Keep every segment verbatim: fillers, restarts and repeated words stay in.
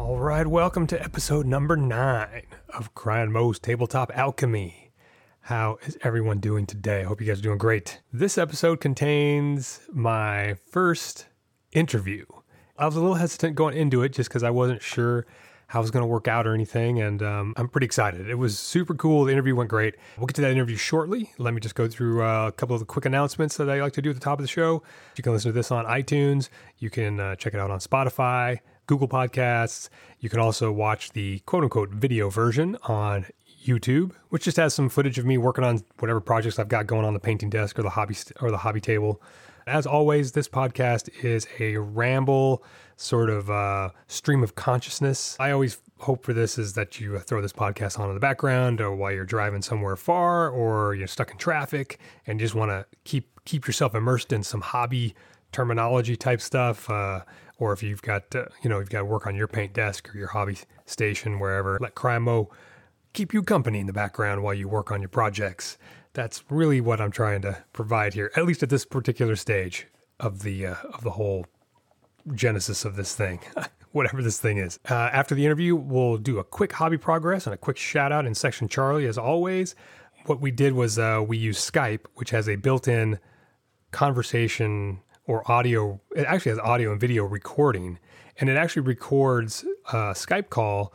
All right, welcome to episode number nine of Crying Mo's Tabletop Alchemy. How is everyone doing today? I hope you guys are doing great. This episode contains my first interview. I was a little hesitant going into it just because I wasn't sure how it was going to work out or anything, and um, I'm pretty excited. It was super cool. The interview went great. We'll get to that interview shortly. Let me just go through uh, a couple of the quick announcements that I like to do at the top of the show. You can listen to this on iTunes. You can uh, check it out on Spotify, Google Podcasts. You can also watch the quote-unquote video version on YouTube, which just has some footage of me working on whatever projects I've got going on the painting desk or the hobby st- or the hobby table. As always, this podcast is a ramble, sort of uh, stream of consciousness. I always hope for this is that you throw this podcast on in the background or while you're driving somewhere far or you're stuck in traffic and just want to keep keep yourself immersed in some hobby terminology type stuff. Uh, or if you've got, uh, you know, you've got to work on your paint desk or your hobby station, wherever, let Crying Mo keep you company in the background while you work on your projects. That's really what I'm trying to provide here, at least at this particular stage of the uh, of the whole genesis of this thing, whatever this thing is. Uh, after the interview, we'll do a quick hobby progress and a quick shout out in Section Charlie, as always. What we did was uh, we used Skype, which has a built-in conversation or audio. It actually has audio and video recording, and it actually records a Skype call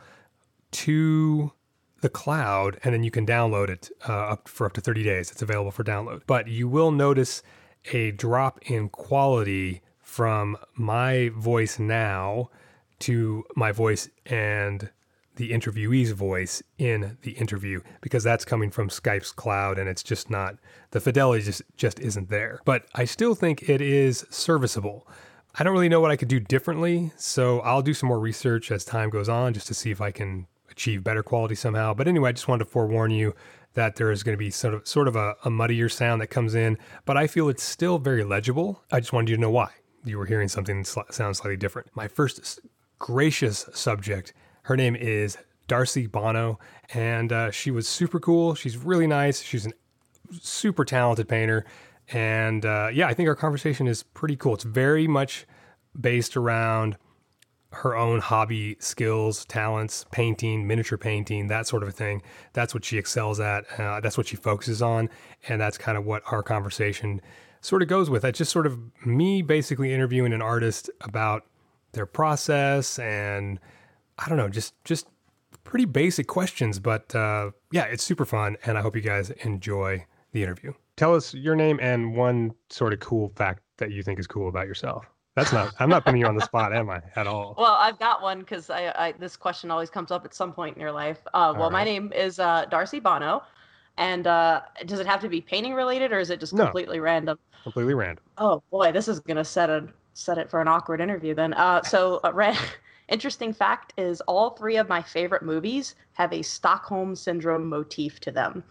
to the cloud, and then you can download it uh, up for up to thirty days. It's available for download. But you will notice a drop in quality from my voice now to my voice and the interviewee's voice in the interview, because that's coming from Skype's cloud, and it's just not, the fidelity just, just isn't there. But I still think it is serviceable. I don't really know what I could do differently, so I'll do some more research as time goes on just to see if I can achieve better quality somehow. But anyway, I just wanted to forewarn you that there is going to be sort of sort of a, a muddier sound that comes in, but I feel it's still very legible. I just wanted you to know why you were hearing something that sl- sounds slightly different. My first gracious subject, her name is Darcy Bono, and uh, she was super cool. She's really nice. She's a super talented painter. And uh, yeah, I think our conversation is pretty cool. It's very much based around her own hobby skills, talents, painting, miniature painting, that sort of a thing. That's what she excels at. Uh, that's what she focuses on. And that's kind of what our conversation sort of goes with. It's just sort of me basically interviewing an artist about their process and I don't know, just, just pretty basic questions. But uh, yeah, it's super fun. And I hope you guys enjoy the interview. Tell us your name and one sort of cool fact that you think is cool about yourself. That's not, I'm not putting you on the spot, am I, at all? Well, I've got one because I, I this question always comes up at some point in your life. Uh, well, right. My name is uh, Darcy Bono. And uh, does it have to be painting related or is it just no, completely random? Completely random. Oh, boy, this is going to set a set it for an awkward interview then. Uh, so uh, ra- interesting fact is all three of my favorite movies have a Stockholm Syndrome motif to them.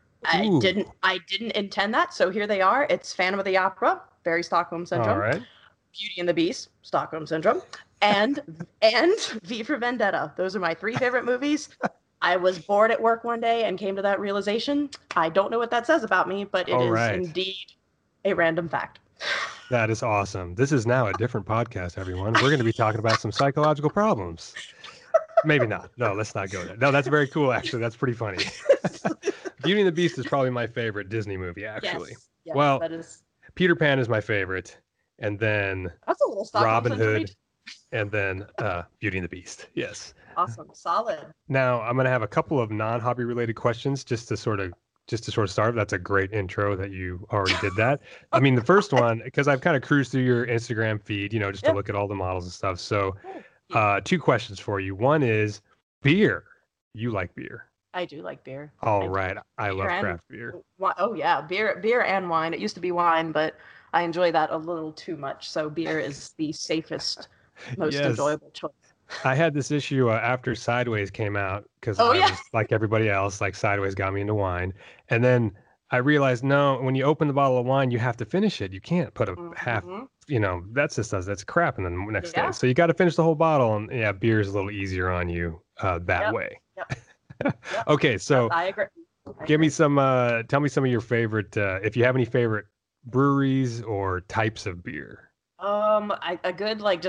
I Ooh. didn't I didn't intend that, so here they are. It's Phantom of the Opera, very Stockholm Syndrome. All right. Beauty and the Beast, Stockholm Syndrome, and and V for Vendetta. Those are my three favorite movies. I was bored at work one day and came to that realization. I don't know what that says about me, but it All is right. indeed a random fact. That is awesome. This is now a different podcast, everyone. We're going to be talking about some psychological problems. Maybe not. No, let's not go there. No, that's very cool, actually. That's pretty funny. Beauty and the Beast is probably my favorite Disney movie, actually. Yes, yes, well, that is... Peter Pan is my favorite. And then That's a little Stockholm Robin Syndrome. Hood, and then uh, Beauty and the Beast. Yes. Awesome. Solid. Now I'm going to have a couple of non-hobby related questions just to sort of just to sort of start. That's a great intro that you already did that. I mean, the first one, because I've kind of cruised through your Instagram feed, you know, just yep. to look at all the models and stuff. So uh, two questions for you. One is beer. You like beer. I do like beer. All I right. do. I love and, craft beer. Oh yeah. Beer, beer and wine. It used to be wine, but I enjoy that a little too much. So beer is the safest, most yes. enjoyable choice. I had this issue uh, after Sideways came out because oh, I yeah. was like everybody else, like Sideways got me into wine. And then I realized, no, when you open the bottle of wine, you have to finish it. You can't put a mm-hmm. half, you know, that's just does that's crap in the next yeah. day. So you got to finish the whole bottle. And yeah, beer is a little easier on you uh, that yep. way. Yep. Yep. Okay, so I agree. I give agree. me some, uh, tell me some of your favorite, uh, if you have any favorite breweries or types of beer. Um, I, a good like just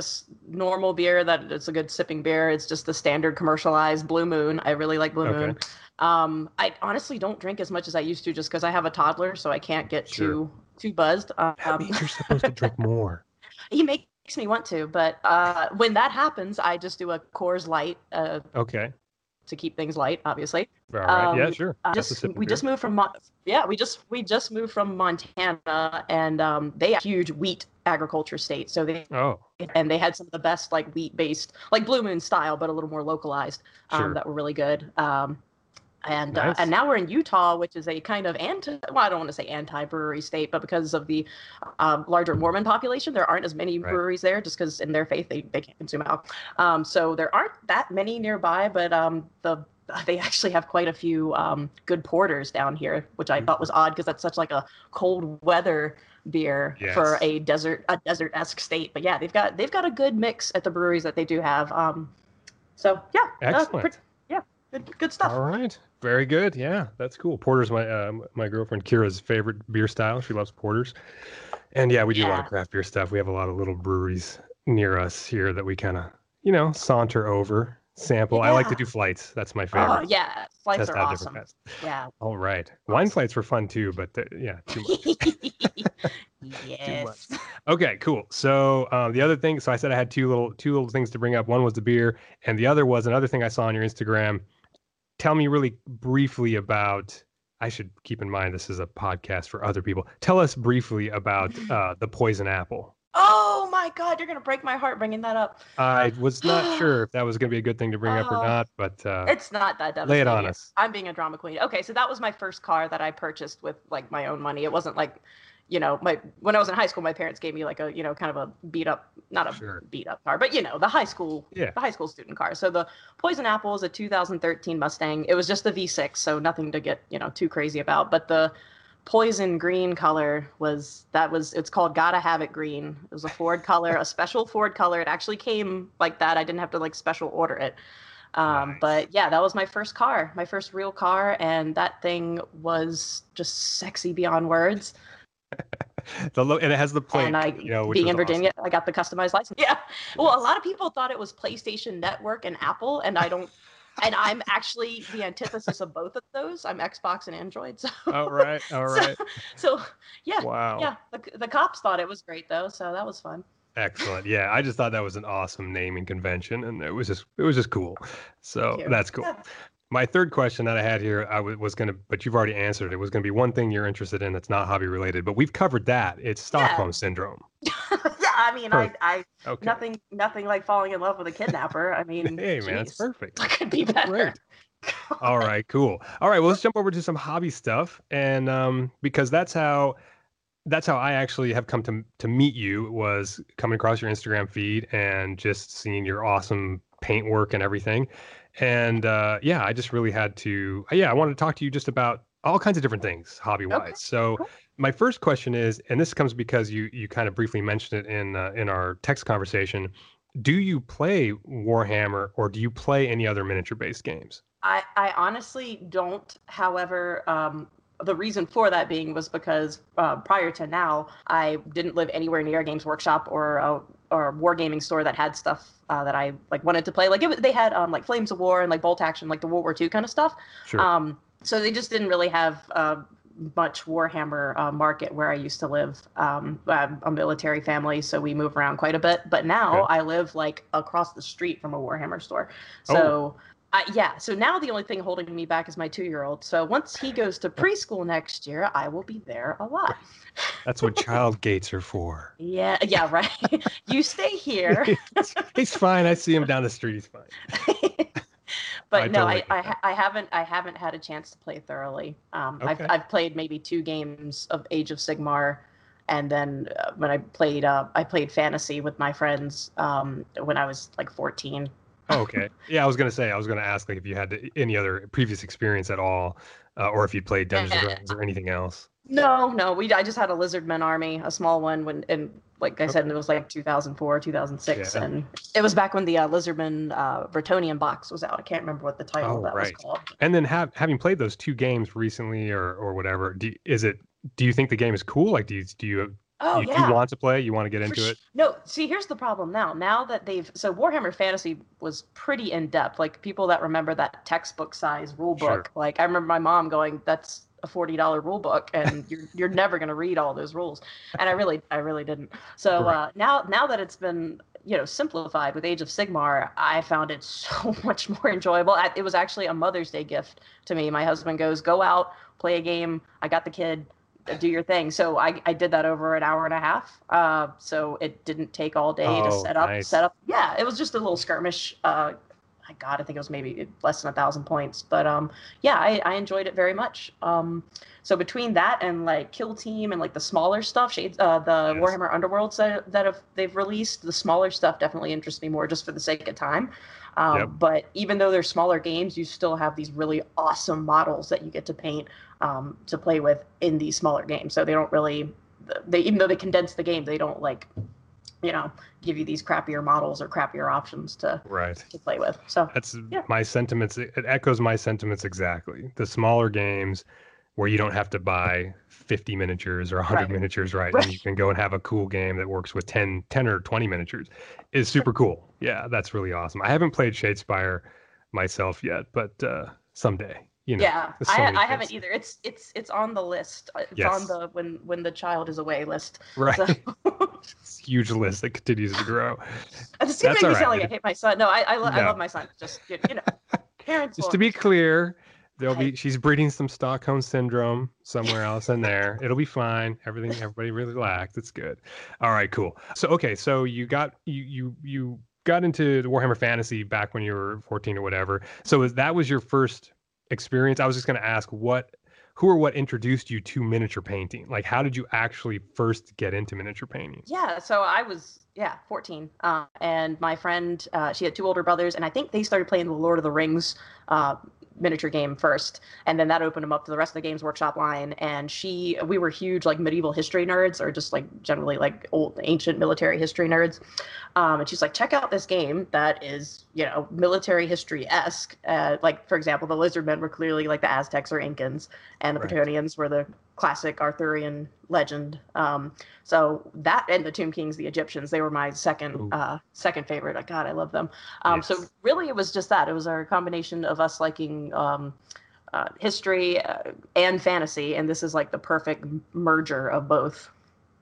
normal beer that it's a good sipping beer. It's just the standard commercialized Blue Moon. I really like Blue Okay. Moon. Um, I honestly don't drink as much as I used to just because I have a toddler, so I can't get Sure. too too buzzed. Um, That means you're supposed to drink more. he makes me want to, but uh, when that happens, I just do a Coors Light uh, Okay. to keep things light, obviously. All right. Yeah, Um, sure. uh, That's a just sipping we beer. just moved from Mon- yeah we just we just moved from Montana, and um, they have a huge wheat agriculture state, so they Oh, and they had some of the best like wheat based like Blue Moon style, but a little more localized, um, sure. that were really good. Um, and uh, Nice. and now we're in Utah, which is a kind of anti well, I don't want to say anti brewery state, but because of the um, larger Mormon population, there aren't as many Right. breweries there, just because in their faith they, they can't consume alcohol. Um, so there aren't that many nearby, but um, the they actually have quite a few um, good porters down here, which I thought was odd because that's such like a cold weather beer Yes. for a desert a desert esque state. But yeah, they've got they've got a good mix at the breweries that they do have. Um, so yeah, uh, Excellent. pretty- yeah, good good stuff. All right. Very good. Yeah, that's cool. Porter's my uh, my girlfriend Kira's favorite beer style. She loves porters. And yeah, we do a lot of Yeah. craft beer stuff. We have a lot of little breweries near us here that we kind of, you know, saunter over, sample. I like to Yeah. do flights. That's my Oh favorite. yeah, flights Test are out awesome. different fats. Yeah. All right. Wine Awesome. flights were fun too, but the, yeah, too much. Yes. Okay, cool. So um, the other thing, so I said I had two little two little things to bring up. One was the beer, and the other was another thing I saw on your Instagram. Tell me really briefly about. I should keep in mind this is a podcast for other people. Tell us briefly about uh, the poison apple. Oh my God, you're gonna break my heart bringing that up. I was not sure if that was going to be a good thing to bring up or Oh. not, but uh, It's not that devastating. lay it on us. I'm being a drama queen. Okay, so that was my first car that I purchased with like my own money. It wasn't like, you know, my when I was in high school, my parents gave me like a, you know, kind of a beat up, not a Sure. beat up car, but you know, the high school, Yeah. the high school student car. So the Poison Apple is a two thousand thirteen Mustang. It was just the V six, so nothing to get, you know, too crazy about. But the Poison green color was that was it's called Gotta Have It Green. It was a Ford color, a special Ford color. It actually came like that. I didn't have to like special order it. Um, Nice. But yeah, that was my first car, my first real car, and that thing was just sexy beyond words. The lo- and it has the plate, and I, you know, which being was in Virginia, I got the customized license. Yeah. Well, a lot of people thought it was PlayStation Network and Apple, and I don't. And I'm actually the antithesis of both of those. I'm Xbox and Android. So. Awesome. All right, all right. So, so yeah, Wow. yeah. The, the cops thought it was great though, so that was fun. Excellent. Yeah, I just thought that was an awesome naming convention, and it was just it was just cool. So Thank you. that's cool. Yeah. My third question that I had here, I w- was gonna, but you've already answered. It was gonna be one thing you're interested in that's not hobby related, but we've covered that. It's Stockholm Yeah. syndrome. Yeah, I mean, I, I Okay. nothing, nothing like falling in love with a kidnapper. I mean, Hey man, it's geez, perfect. what could be better? Great. All right, cool. All right, well, let's jump over to some hobby stuff, and um, because that's how that's how I actually have come to to meet you, was coming across your Instagram feed and just seeing your awesome paint work and everything. And uh, yeah, I just really had to. Yeah, I wanted to talk to you just about all kinds of different things, hobby wise. Okay, So cool. my first question is, and this comes because you you kind of briefly mentioned it in uh, in our text conversation. Do you play Warhammer, or do you play any other miniature based games? I, I honestly don't. However, um, the reason for that being was because uh, prior to now, I didn't live anywhere near a Games Workshop or a or a wargaming store that had stuff uh, that I like wanted to play. Like it, was- they had um, like Flames of War and like Bolt Action, like the World War Two kind of stuff. Sure. Um, so they just didn't really have uh, much Warhammer uh, market where I used to live. Um, I'm a military family, so we move around quite a bit. But now Okay. I live like across the street from a Warhammer store. Oh. So. Uh, yeah, so now the only thing holding me back is my two-year-old. So once he goes to preschool next year, I will be there a lot. That's what child gates are for. Yeah, yeah, right. You stay here. He's fine. I see him down the street. He's fine. But I no, totally I, get I, that. ha- I haven't I haven't had a chance to play thoroughly. Um, I've Okay. I've played maybe two games of Age of Sigmar, and then uh, when I played uh, I played Fantasy with my friends um, when I was like fourteen. Oh, okay. Yeah, I was gonna say. I was gonna ask like if you had any other previous experience at all, uh, or if you'd played Dungeons and Yeah. Dragons or anything else. No, no, we I just had a Lizardmen army, a small one when and like I said, Okay. it was like two thousand four, two thousand six, Yeah. and it was back when the uh, Lizardmen uh, Vertonian box was out. I can't remember what the title Oh, of that right. was called. And then have having played those two games recently or or whatever, do, is it? Do you think the game is cool? Like, do you do you Oh You do yeah. want to play? You want to get For into sh- it? no, see, here's the problem now. Now that they've so Warhammer Fantasy was pretty in depth. Like people that remember that textbook size rule Sure. book. Like I remember my mom going, "That's a forty dollar rule book, and you're you're never gonna read all those rules." And I really I really didn't. So Right. uh, now now that it's been you know simplified with Age of Sigmar, I found it so much more enjoyable. I, it was actually a Mother's Day gift to me. My husband goes, "Go out, play a game. I got the kid." Do your thing. So I, I did that over an hour and a half. Uh, so it didn't take all day to Oh, set up, nice. set up. Yeah, it was just a little skirmish. Uh, I God, I think it was maybe less than a thousand points. But um, yeah, I, I enjoyed it very much. Um, so between that and like Kill Team and like the smaller stuff, Shades, uh, the Yes. Warhammer Underworlds that, that have they've released, the smaller stuff definitely interests me more just for the sake of time. Yep. Um, but even though they're smaller games, you still have these really awesome models that you get to paint um, to play with in these smaller games. So they don't really, they even though they condense the game, they don't like, you know, give you these crappier models or crappier options to Right. to play with. So That's yeah, my sentiments. It echoes my sentiments exactly. The smaller games where you don't have to buy fifty miniatures or one hundred right, miniatures, right? And right. you can go and have a cool game that works with ten, ten or twenty miniatures is super cool. Yeah, that's really awesome. I haven't played Shadespire myself yet, but uh, someday, you know, Yeah, there's so I many I things. haven't either. It's it's it's on the list. Uh, It's on Yes, the when when the child is away list. right. So It's a huge list that continues to grow. this can That's make all me right. sound like I hate my son. No, I I, lo- I love No, my son. Just you you know, parents just will to be understand. clear, there'll Right. be she's breeding some Stockholm syndrome somewhere else in there. It'll be fine. Everything, everybody really relax. It's good. All right, cool. So okay, so you got you you you got into the Warhammer Fantasy back when you were fourteen or whatever. So is- that was your first experience. I was just going to ask what who or what introduced you to miniature painting? Like how did you actually first get into miniature painting? Yeah, so I was yeah fourteen, uh, and my friend uh, she had two older brothers, and I think they started playing the Lord of the Rings uh, miniature game first, and then that opened them up to the rest of the Games Workshop line. And she we were huge like medieval history nerds, or just like generally like old ancient military history nerds. Um, and she's like, check out this game that is, you know, military history esque. Uh, like, for example, the Lizardmen were clearly like the Aztecs or Incans, and the Right. Bretonnians were the classic Arthurian legend. Um, so that and the Tomb Kings, the Egyptians, they were my second Ooh, uh, second favorite. Like, God, I love them. Um, so yes. really, it was just that. It was our combination of us liking um, uh, history uh, and fantasy, and this is like the perfect merger of both.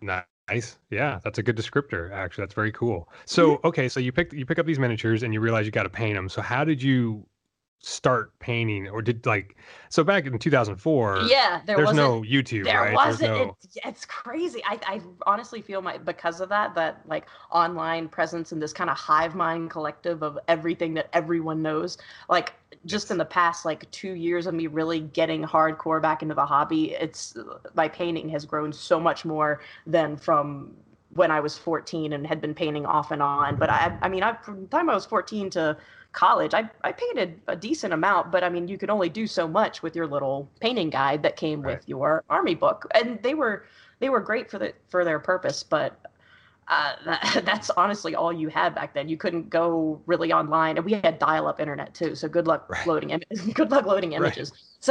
Nice. Yeah, that's a good descriptor, actually. That's very cool. Mhm. So, okay, so you pick you pick up these miniatures and you realize you got to paint them. So, how did you start painting, or did like so back in two thousand four, Yeah, there there's wasn't no YouTube, there right? There's wasn't it no it's crazy. I I honestly feel my because of that that like online presence and this kind of hive mind collective of everything that everyone knows. Like just in yes. the past like two years of me really getting hardcore back into the hobby, it's my painting has grown so much more than from when I was fourteen and had been painting off and on. But I I mean, I from the time I was fourteen to college, I, I painted a decent amount, but I mean, you could only do so much with your little painting guide that came Right. with your army book, and they were they were great for the for their purpose, but uh, that, that's honestly all you had back then. You couldn't go really online, and we had dial-up internet too. So good luck Right. loading Im- good luck loading Right. images. So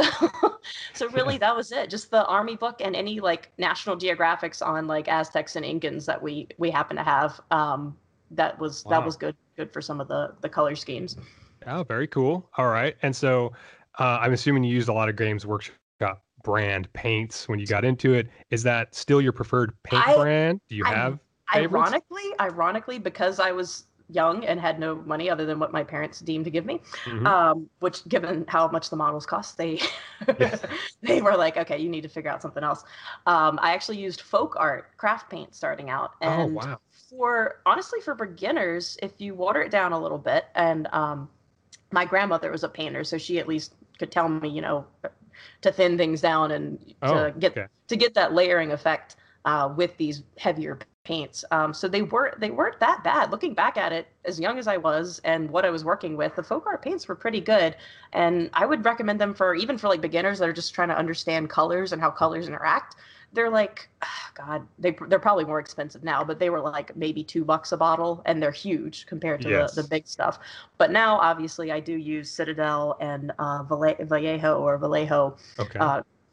so Yeah. really that was it. Just the army book and any like National Geographics on like Aztecs and Incans that we we happen to have. Um, that was that Wow. was good good for some of the the color schemes. Oh, very cool. All right. And so, uh, I'm assuming you used a lot of Games Workshop brand paints when you got into it. Is that still your preferred paint I brand? Do you I have favorites? ironically, ironically, because I was young and had no money other than what my parents deemed to give me, Hmm. um, which given how much the models cost, they Yes. they were like, okay, you need to figure out something else. Um, I actually used folk art craft paint starting out, Oh, and wow. for honestly for beginners, if you water it down a little bit, and um, my grandmother was a painter, so she at least could tell me, you know, to thin things down and Oh, to get okay. to get that layering effect uh, with these heavier paints. Um, so they weren't they weren't that bad. Looking back at it, as young as I was and what I was working with, the folk art paints were pretty good, and I would recommend them for even for like beginners that are just trying to understand colors and how colors interact. They're like, oh God, they they're probably more expensive now, but they were like maybe two bucks a bottle, and they're huge compared to the the Yes. big stuff. But now, obviously, I do use Citadel and uh, Valle- Vallejo or Vallejo Okay. uh,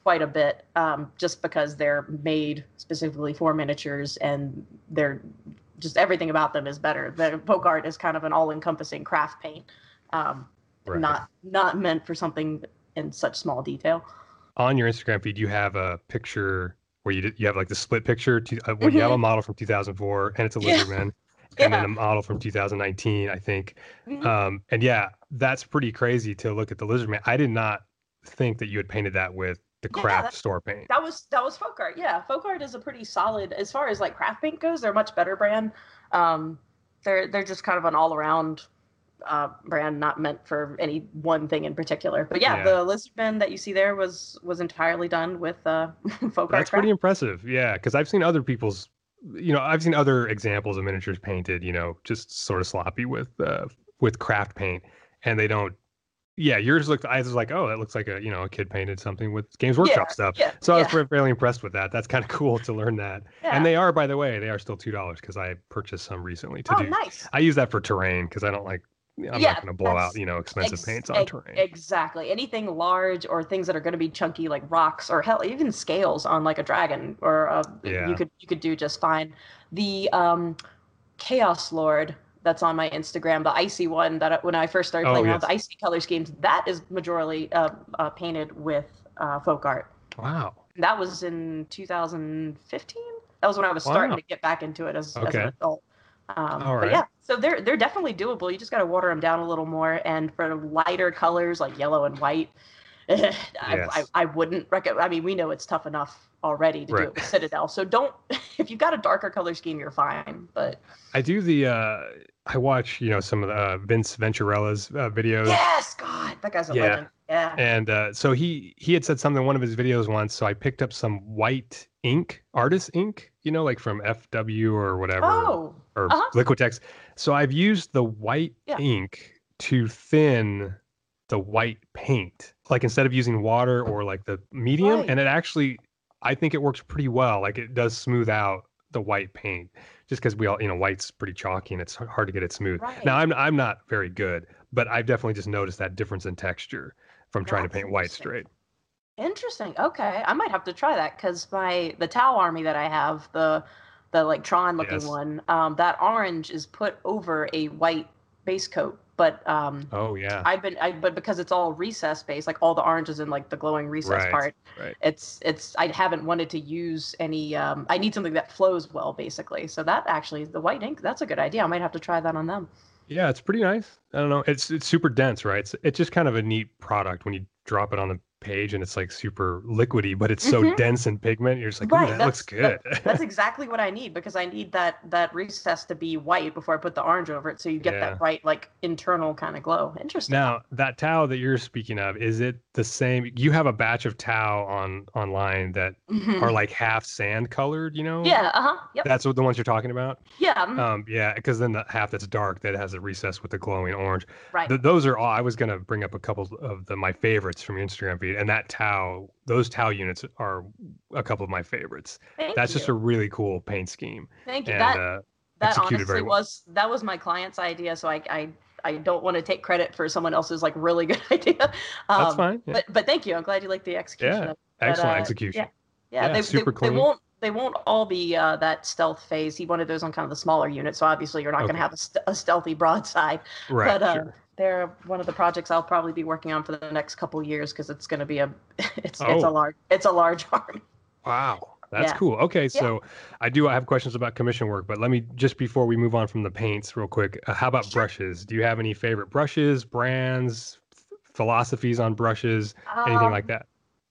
quite a bit, um, just because they're made specifically for miniatures, and they're just everything about them is better. The folk art is kind of an all-encompassing craft paint, um, Right. not not meant for something in such small detail. On your Instagram feed, you have a picture where you did, you have like the split picture. To, uh, well, you have a Mhm. model from two thousand four, and it's a Yeah, Lizardman, and then yeah. a model from two thousand nineteen, I think. Mhm. Um, and yeah, that's pretty crazy to look at the Lizardman. I did not think that you had painted that with the Yeah, craft that, store paint. that was that was folk art. Yeah, folk art is a pretty solid as far as like craft paint goes. They're a much better brand. Um, they're they're just kind of an all around uh, brand, not meant for any one thing in particular. But yeah, Yeah. the Lizardman that you see there was was entirely done with uh, folk art That's pretty craft. impressive. Yeah, because I've seen other people's, you know, I've seen other examples of miniatures painted, you know, just sort of sloppy with uh, with craft paint, and they don't. Yeah, yours looked. I was like, oh, that looks like a you know a kid painted something with Games Workshop Yeah, stuff. yeah, So I was yeah, fa- fairly impressed with that. That's kind of cool to learn that. And yeah. they are, by the way, they are still two dollars because I purchased some recently to Oh, do. nice. I use that for terrain because I don't like. I'm not Yeah, going to blow out that's you know expensive ex- paints on ex- terrain. exactly anything large or things that are going to be chunky like rocks or hell even scales on like a dragon or uh you Yeah. could you could do just fine. The um Chaos Lord that's on my Instagram, the icy one that I, when I first started Oh playing around with yes. the icy color schemes, that is majorly uh, uh, painted with uh, folk art. Wow. That was in two thousand fifteen. That was when I was starting Wow. to get back into it as as an Okay. adult. Um, All but right. yeah, so they're they're definitely doable. You just got to water them down a little more. And for lighter colors like yellow and white, I, I Yes. I wouldn't recommend. I mean, we know it's tough enough already to do Right. it with Citadel. So don't if you've got a darker color scheme, you're fine. But I do the uh I watch, you know, some of the uh, Vince Venturella's uh, videos. yes, God, that guy's a Yeah. legend. Yeah. And uh so he he had said something in one of his videos once, so I picked up some white ink, artist ink, you know, like from F W or whatever Oh. or Uh huh. Liquitex. So I've used the white Yeah. ink to thin the white paint. Like instead of using water or like the medium, Right. and it actually I think it works pretty well. Like it does smooth out the white paint just because we all, you know, white's pretty chalky and it's hard to get it smooth. Now Right. I'm I'm not very good, but I've definitely just noticed that difference in texture from trying to That's paint white interesting. straight. Interesting. Okay, I might have to try that because my the Tau army that I have, the the like Tron looking Yes. one, um, that orange is put over a white base coat. But um, Oh yeah. I've been I but because it's all recess based, like all the oranges in like the glowing recess Right. part, Right. it's it's I haven't wanted to use any. Um, I need something that flows well, basically. So that actually the white ink, that's a good idea. I might have to try that on them. Yeah, it's pretty nice. I don't know. It's it's super dense, right? It's it's just kind of a neat product when you drop it on the page and it's like super liquidy, but it's so Hmm. dense in pigment. You're just like, ooh, Right. that looks That's good. that, that's exactly what I need because I need that that recess to be white before I put the orange over it, so you get Yeah. that bright like internal kind of glow. Interesting. Now, that towel that you're speaking of, is it the same? You have a batch of towel on online that are Hmm. like half sand colored, you know? Yeah. Uh huh. Yep. That's what the ones you're talking about? Yeah. mhm, Um, yeah, because then the half that's dark that has a recess with the glowing orange. Right. Th those are all. I was gonna bring up a couple of the my favorites from your Instagram feed, and that towel, those towel units are a couple of my favorites. Thank That's just you. a really cool paint scheme Thank you. and That uh, that executed honestly very well. was that was my client's idea, so I I I don't want to take credit for someone else's like really good idea. That's Um, fine. Yeah, but but thank you. I'm glad you like the execution yeah, of it. But excellent uh, yeah, execution. yeah, Yeah, they they super they clean. won't they won't all be uh, that stealth phase. He wanted those on kind of the smaller unit, so obviously you're not going to Okay, have a, st- a stealthy broadside. right, But uh, sure. they're one of the projects I'll probably be working on for the next couple years because it's going to be a it's it's a Oh, large it's a large army. wow. That's Yeah, cool. Okay, yeah. so I do have questions about commission work, but let me just before we move on from the paints real quick, uh, how about Sure. brushes? Do you have any favorite brushes, brands, f- philosophies on brushes, anything like Um, that?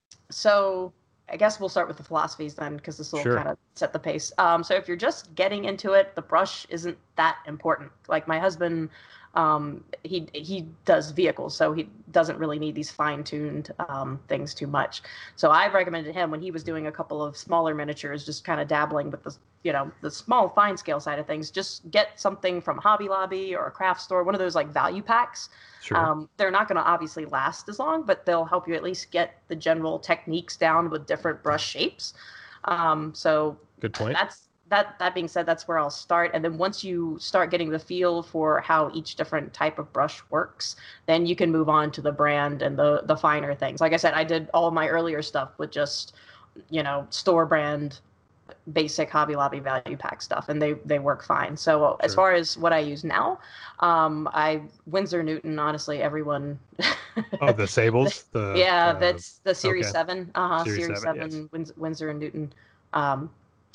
so I guess we'll start with the philosophies then, because this will Sure. kind of set the pace. Um, so if you're just getting into it, the brush isn't that important. Like my husband, um, he he does vehicles, so he doesn't really need these fine-tuned um, things too much. So I recommended him when he was doing a couple of smaller miniatures, just kind of dabbling with the you know the small fine scale side of things. Just get something from Hobby Lobby or a craft store, one of those like value packs. Sure. Um, they're not going to obviously last as long, but they'll help you at least get the general techniques down with different brush shapes. Um, so Good point. that's that that being said, that's where I'll start. And then once you start getting the feel for how each different type of brush works, then you can move on to the brand and the the finer things. Like I said, I did all of my earlier stuff with just, you know, store brand, basic Hobby Lobby value pack stuff, and they they work fine. So Sure. as far as what I use now, um, I Winsor Newton. Honestly, everyone. Oh, the Sables. The Yeah, uh, that's the Series okay. Seven. Uh huh. Series Series seven. Yes. Seven. Wins- Winsor and Newton. Um,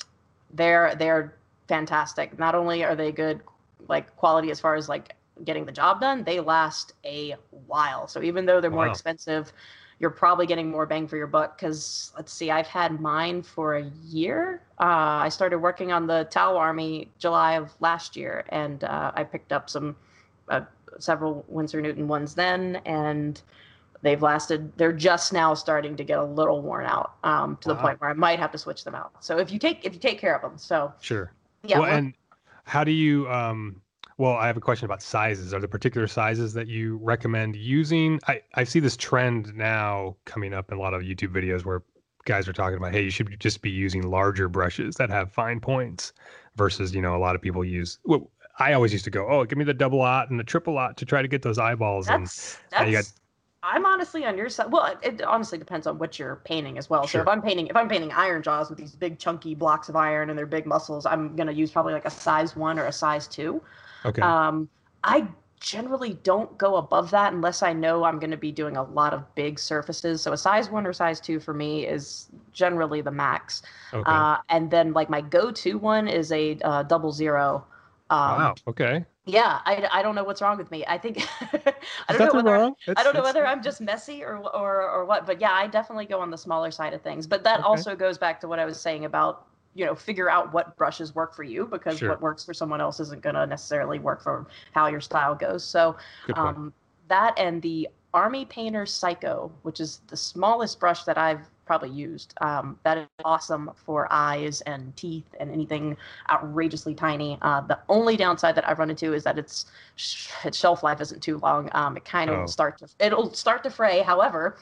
they're they're fantastic. Not only are they good, like quality as far as like getting the job done, they last a while. So even though they're more Wow. expensive, you're probably getting more bang for your buck. Because let's see, I've had mine for a year. Uh, I started working on the Tau Army July of last year, and uh, I picked up some uh, several Winsor Newton ones then, and they've lasted. They're just now starting to get a little worn out, um, to the Wow. point where I might have to switch them out. So if you take if you take care of them, so Sure. yeah. Well, One, and how do you um well, I have a question about sizes. Are there particular sizes that you recommend using? I I see this trend now coming up in a lot of YouTube videos where guys are talking about, hey, you should just be using larger brushes that have fine points versus, you know, a lot of people use well, I always used to go, oh, give me the double aught and the triple aught to try to get those eyeballs. And that's now you got that's. I'm honestly on your side. Well, it, it honestly depends on what you're painting as well. So if sure. I'm painting if I'm painting iron jaws with these big chunky blocks of iron and their big muscles, I'm gonna use probably like a size one or a size two. Okay. Um, I generally don't go above that unless I know I'm going to be doing a lot of big surfaces. So a size one or size two for me is generally the max. Okay. Uh, and then like my go-to one is a uh, double zero. Um, Wow. Okay. yeah, I, I don't know what's wrong with me. I think I There's don't know nothing whether wrong. I It's don't know it's whether I'm just messy or or or what. But yeah, I definitely go on the smaller side of things. But that okay. also goes back to what I was saying about, you know, figure out what brushes work for you, because Sure. what works for someone else isn't going to necessarily work for how your style goes. So Good point. um, that and the Army Painter Psycho, which is the smallest brush that I've probably used. Um, that is awesome for eyes and teeth and anything outrageously tiny. Uh, the only downside that I've run into is that its its shelf life isn't too long. Um, it kind of Oh. will start to it'll start to fray. However,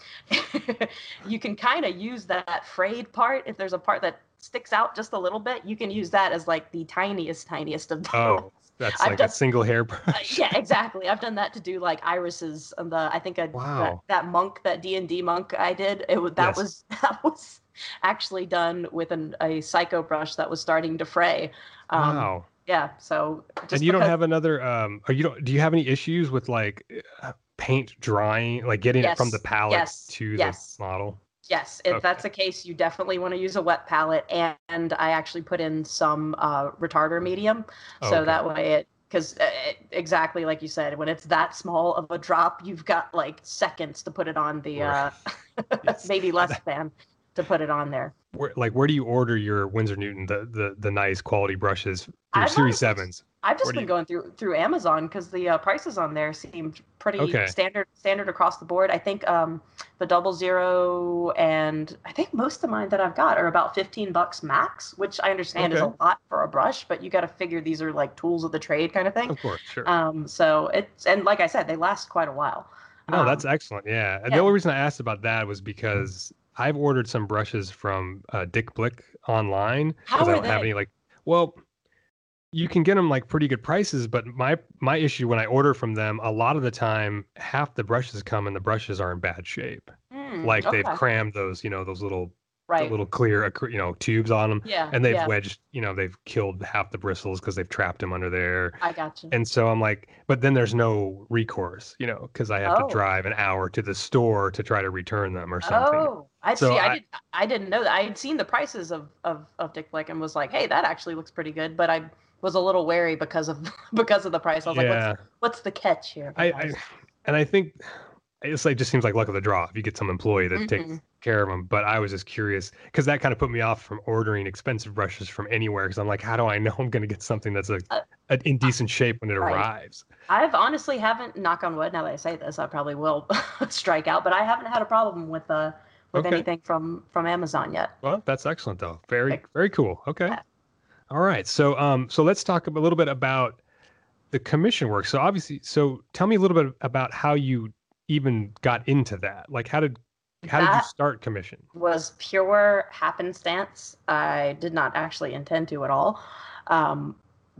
you can kind of use that frayed part if there's a part that sticks out just a little bit. You can use that as like the tiniest, tiniest of those. Oh, that's I've like done, a single uh, hairbrush. yeah, exactly. I've done that to do like irises and the I think I, that, Wow. that monk that D and D monk I did. It was that Yes. was that was actually done with an, a psycho brush that was starting to fray. Um, Wow. Yeah. So just And you don't because have another um or you don't do you have any issues with like uh, paint drying, like getting it from the yes, palette yes, to yes. the model? Yes, if Okay. that's the case, you definitely want to use a wet palette, and, and I actually put in some uh, retarder medium, so Okay. that way it, because exactly like you said, when it's that small of a drop, you've got like seconds to put it on the, uh, Right. Yes. maybe less than to put it on there. Where like where do you order your Winsor Newton, the the the nice quality brushes through I've Series honestly, sevens? I've just Where do been you going through through Amazon because the uh, prices on there seemed pretty Okay. standard standard across the board. I think um, the double zero and I think most of mine that I've got are about fifteen bucks max, which I understand is Okay. a lot for a brush, but you got to figure these are like tools of the trade kind of thing. Of course, sure. Um, so it's and like I said, they last quite a while. No, that's Um, excellent. Yeah. And the yeah. only reason I asked about that was because I've ordered some brushes from uh, Dick Blick online How because I are don't have they? any like well, you can get them like pretty good prices, but my my issue when I order from them, a lot of the time, half the brushes come and the brushes are in bad shape. Hmm, Like they've okay. crammed those, you know, those little the Right. little clear, acry- you know, tubes on them, Yeah. and they've Yeah. wedged, you know, they've killed half the bristles because they've trapped them under there. I got you. And so I'm like, but then there's no recourse, you know, because I have to Oh. drive an hour to the store to try to return them or something. Oh, I So see. I I, did. I didn't know that. I had seen the prices of of of Dick Blick and was like, "Hey, that actually looks pretty good." But I was a little wary because of because of the price. I was like, yeah, "What's what's the catch here, I, I, guys?" and I think it's like just seems like luck of the draw if you get some employee that Hmm. takes care of them. But I was just curious because that kind of put me off from ordering expensive brushes from anywhere because I'm like, how do I know I'm going to get something that's a, Uh, a in decent shape when it right. arrives? I've honestly haven't. Knock on wood. Now that I say this, I probably will strike out. But I haven't had a problem with uh with Okay. anything from from Amazon yet. Well, that's excellent though. Very, Like, very cool. Okay. yeah. All right. So, um, so let's talk a little bit about the commission work. So obviously, so tell me a little bit about how you even got into that. Like, how did How did you That start commission? was pure happenstance. I did not actually intend to at all. Um,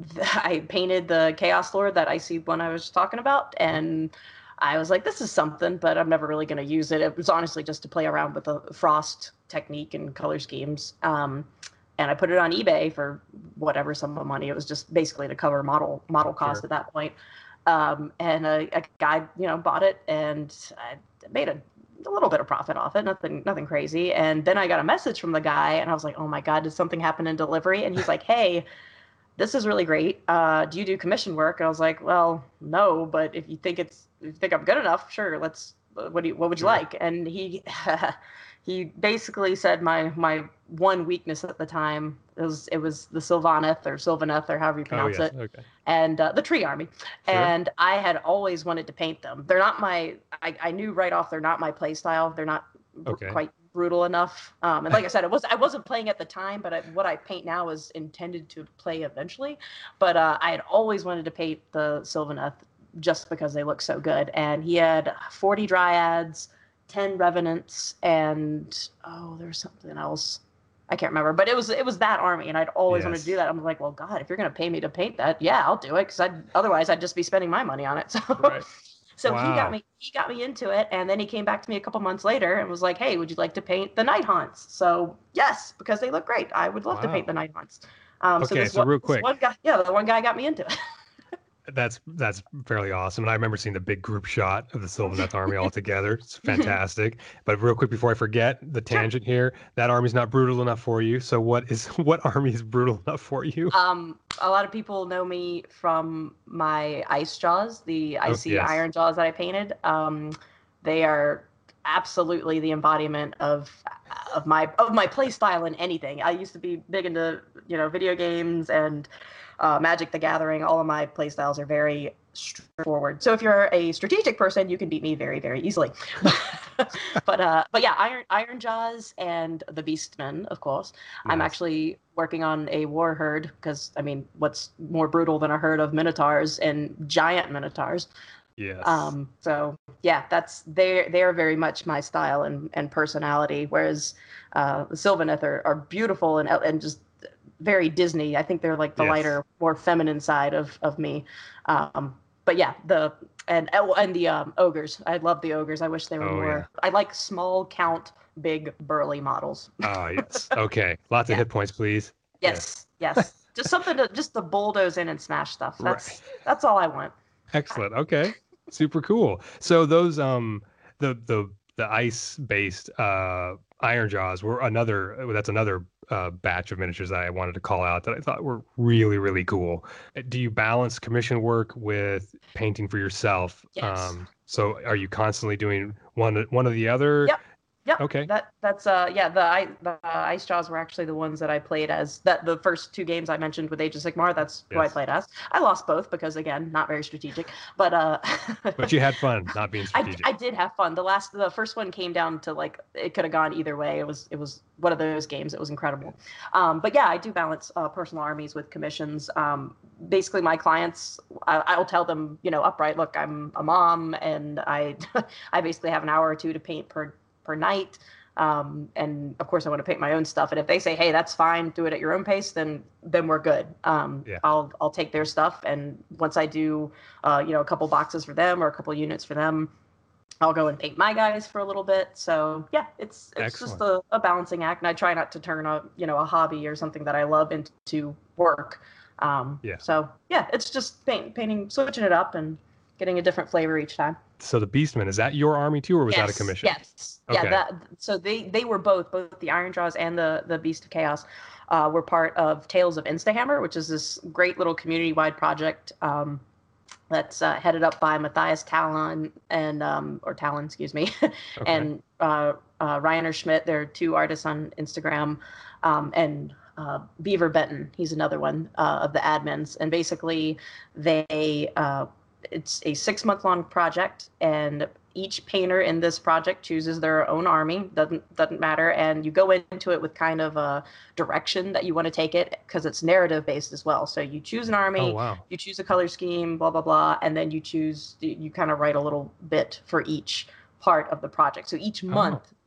I painted the Chaos Lord, that icy one I was talking about, and I was like, this is something, but I'm never really going to use it. It was honestly just to play around with the frost technique and color schemes. Um, and I put it on eBay for whatever sum of money. It was just basically to cover model model cost Sure. at that point. Um, and a, a guy, you know, bought it, and I made a a little bit of profit off it, nothing, nothing crazy. And then I got a message from the guy, and I was like, "Oh my god, did something happen in delivery?" And he's like, "Hey, this is really great. Uh, do you do commission work?" And I was like, "Well, no, but if you think it's, if you think I'm good enough, sure. Let's. What do you, what would you Sure. like?" And he, he basically said my my one weakness at the time was it was the Sylvaneth or Sylvaneth or however you Oh, pronounce yes. it, Okay. and uh, the Tree Army. Sure. And I had always wanted to paint them. They're not my. I, I knew right off they're not my play style. They're not br- Okay. quite brutal enough. Um, and like I said, it was I wasn't playing at the time, but I, what I paint now is intended to play eventually. But uh, I had always wanted to paint the Sylvaneth just because they look so good. And he had forty Dryads, ten Revenants, and oh, there was something else. I can't remember, but it was it was that army, and I'd always wanted to do Yes. that. I'm like, well, God, if you're gonna pay me to paint that, yeah, I'll do it, because I'd otherwise I'd just be spending my money on it. So, Right. so he got Wow. me he got me into it, and then he came back to me a couple months later and was like, hey, would you like to paint the Night Haunts? So yes, because they look great. I would love to paint Wow. the Night Haunts. Um, so Okay. this So one real this quick, one guy, yeah, the one guy got me into it. that's that's fairly awesome. And I remember seeing the big group shot of the Sylvaneth army all together. It's fantastic. But real quick before I forget the Sure. tangent here, that army's not brutal enough for you. So what is what army is brutal enough for you? Um, a lot of people know me from my ice jaws, the Oh, icy yes. iron jaws that I painted. Um, they are absolutely the embodiment of of my of my play style in anything. I used to be big into, you know, video games and uh, Magic the Gathering. All of my play styles are very straightforward. So if you're a strategic person, you can beat me very, very easily. but uh, but yeah, Iron Iron Jaws and the Beastmen, of course. I'm Nice. actually working on a war herd because I mean, what's more brutal than a herd of minotaurs and giant minotaurs? Yes. Um, so yeah, that's they they are very much my style and, and personality. Whereas uh, the Sylvaneth are, are beautiful and and just very Disney. I think they're like the Yes. lighter, more feminine side of of me. Um, but yeah, the and oh, and the um, ogres. I love the ogres. I wish they were Oh, yeah. more. I like small count, big burly models. Ah, yes. Okay. Lots of Yeah. hit points, please. Yes. Yes. Yes. Just something to just to bulldoze in and smash stuff. Right. That's that's all I want. Excellent. Okay. Super cool. So those um the the the ice based uh iron jaws were another that's another uh batch of miniatures that I wanted to call out that I thought were really really cool. Uh, Do you balance commission work with painting for yourself? Yes. Um so are you constantly doing one one or the other? Yep. Yep. Okay. That that's uh yeah, the I the uh, Ice Jaws were actually the ones that I played as that the first two games I mentioned with Age of Sigmar, that's who I Yes. played as. I lost both because again, not very strategic. But uh But you had fun not being I, strategic. I did have fun. The last the first one came down to like it could have gone either way. It was it was one of those games. It was incredible. Um, but yeah, I do balance uh, personal armies with commissions. Um, basically, my clients, I, I'll tell them, you know, upright. Look, I'm a mom, and I I basically have an hour or two to paint per per night. Um, and of course, I want to paint my own stuff. And if they say, "Hey, that's fine, do it at your own pace," then then we're good. Um, Yeah. I'll I'll take their stuff, and once I do, uh, you know, a couple boxes for them or a couple units for them, I'll go and paint my guys for a little bit. So yeah, it's it's just Excellent. a, a balancing act, and I try not to turn a you know a hobby or something that I love into work. Um, Yeah. so yeah, it's just paint, painting, switching it up, and getting a different flavor each time. So the Beastmen, is that your army too, or was that a Yes, commission? yes, yeah. Okay. That so they they were both both the Iron Jaws and the the Beast of Chaos uh, were part of Tales of Instahammer, which is this great little community wide project. Um, that's uh, headed up by Matthias Talon and um, or Talon, excuse me, Okay. and uh, uh, Reiner Schmidt. They're two artists on Instagram, um, and uh, Beaver Benton. He's another one uh, of the admins. And basically, they uh, it's a six month long project, and each painter in this project chooses their own army. Doesn't doesn't matter, and you go into it with kind of a direction that you want to take it because it's narrative based as well. So you choose an Oh, army, wow. you choose a color scheme, blah blah blah, and then you choose you kind of write a little bit for each part of the project. So each Oh, month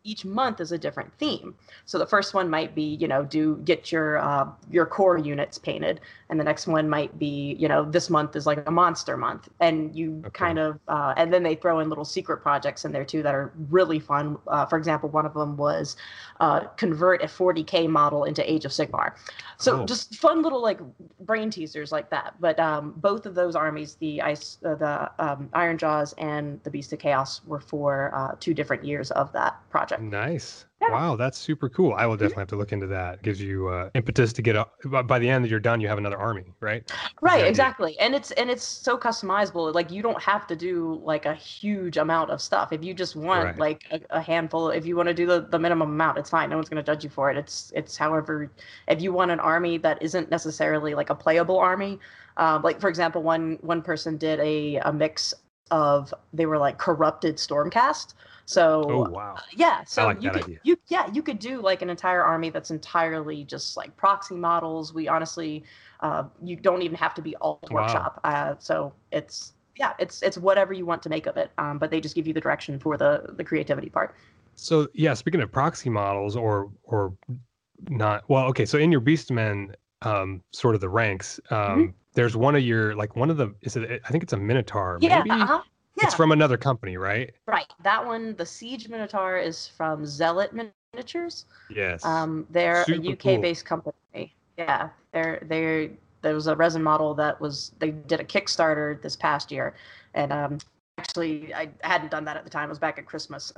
each month is a different theme. So the first one might be, you know, do get your uh, your core units painted, and the next one might be, you know, this month is like a monster month, and you Okay. kind of, uh, and then they throw in little secret projects in there too that are really fun. Uh, for example, one of them was uh, convert a forty K model into Age of Sigmar. So Oh. just fun little like brain teasers like that. But um, both of those armies, the ice, uh, the um, Iron Jaws and the Beast of Chaos, were for uh, two different years of that project. Nice. Yeah. Wow, that's super cool. I will definitely have to look into that. It gives you uh, impetus to get up. By by the end that you're done, you have another army, right? That's the Right, idea. exactly. And it's and it's so customizable. Like you don't have to do like a huge amount of stuff. If you just want Right. like a, a handful, if you want to do the, the minimum amount, it's fine. No one's going to judge you for it. It's it's however, if you want an army that isn't necessarily like a playable army, um, like for example, one one person did a a mix of, they were like corrupted Stormcast. So Oh, wow. yeah, so like you that could idea. you yeah, you could do like an entire army that's entirely just like proxy models. We honestly, uh, you don't even have to be alt Wow. workshop. Uh, so it's yeah, it's it's whatever you want to make of it. Um, but they just give you the direction for the the creativity part. So yeah, speaking of proxy models or or not, well, okay. So in your Beastmen, um, sort of the ranks, um, Mhm. there's one of your like one of the is it? I think it's a Minotaur. Yeah, Maybe uh-huh. it's Yeah, from another company, right? right. That one, the Siege Minotaur, is from Zealot Miniatures. Yes. Um, they're a Super U K cool. based company. Yeah, they're they're there was a resin model that was, they did a Kickstarter this past year, and um, actually I hadn't done that at the time. It was back at Christmas,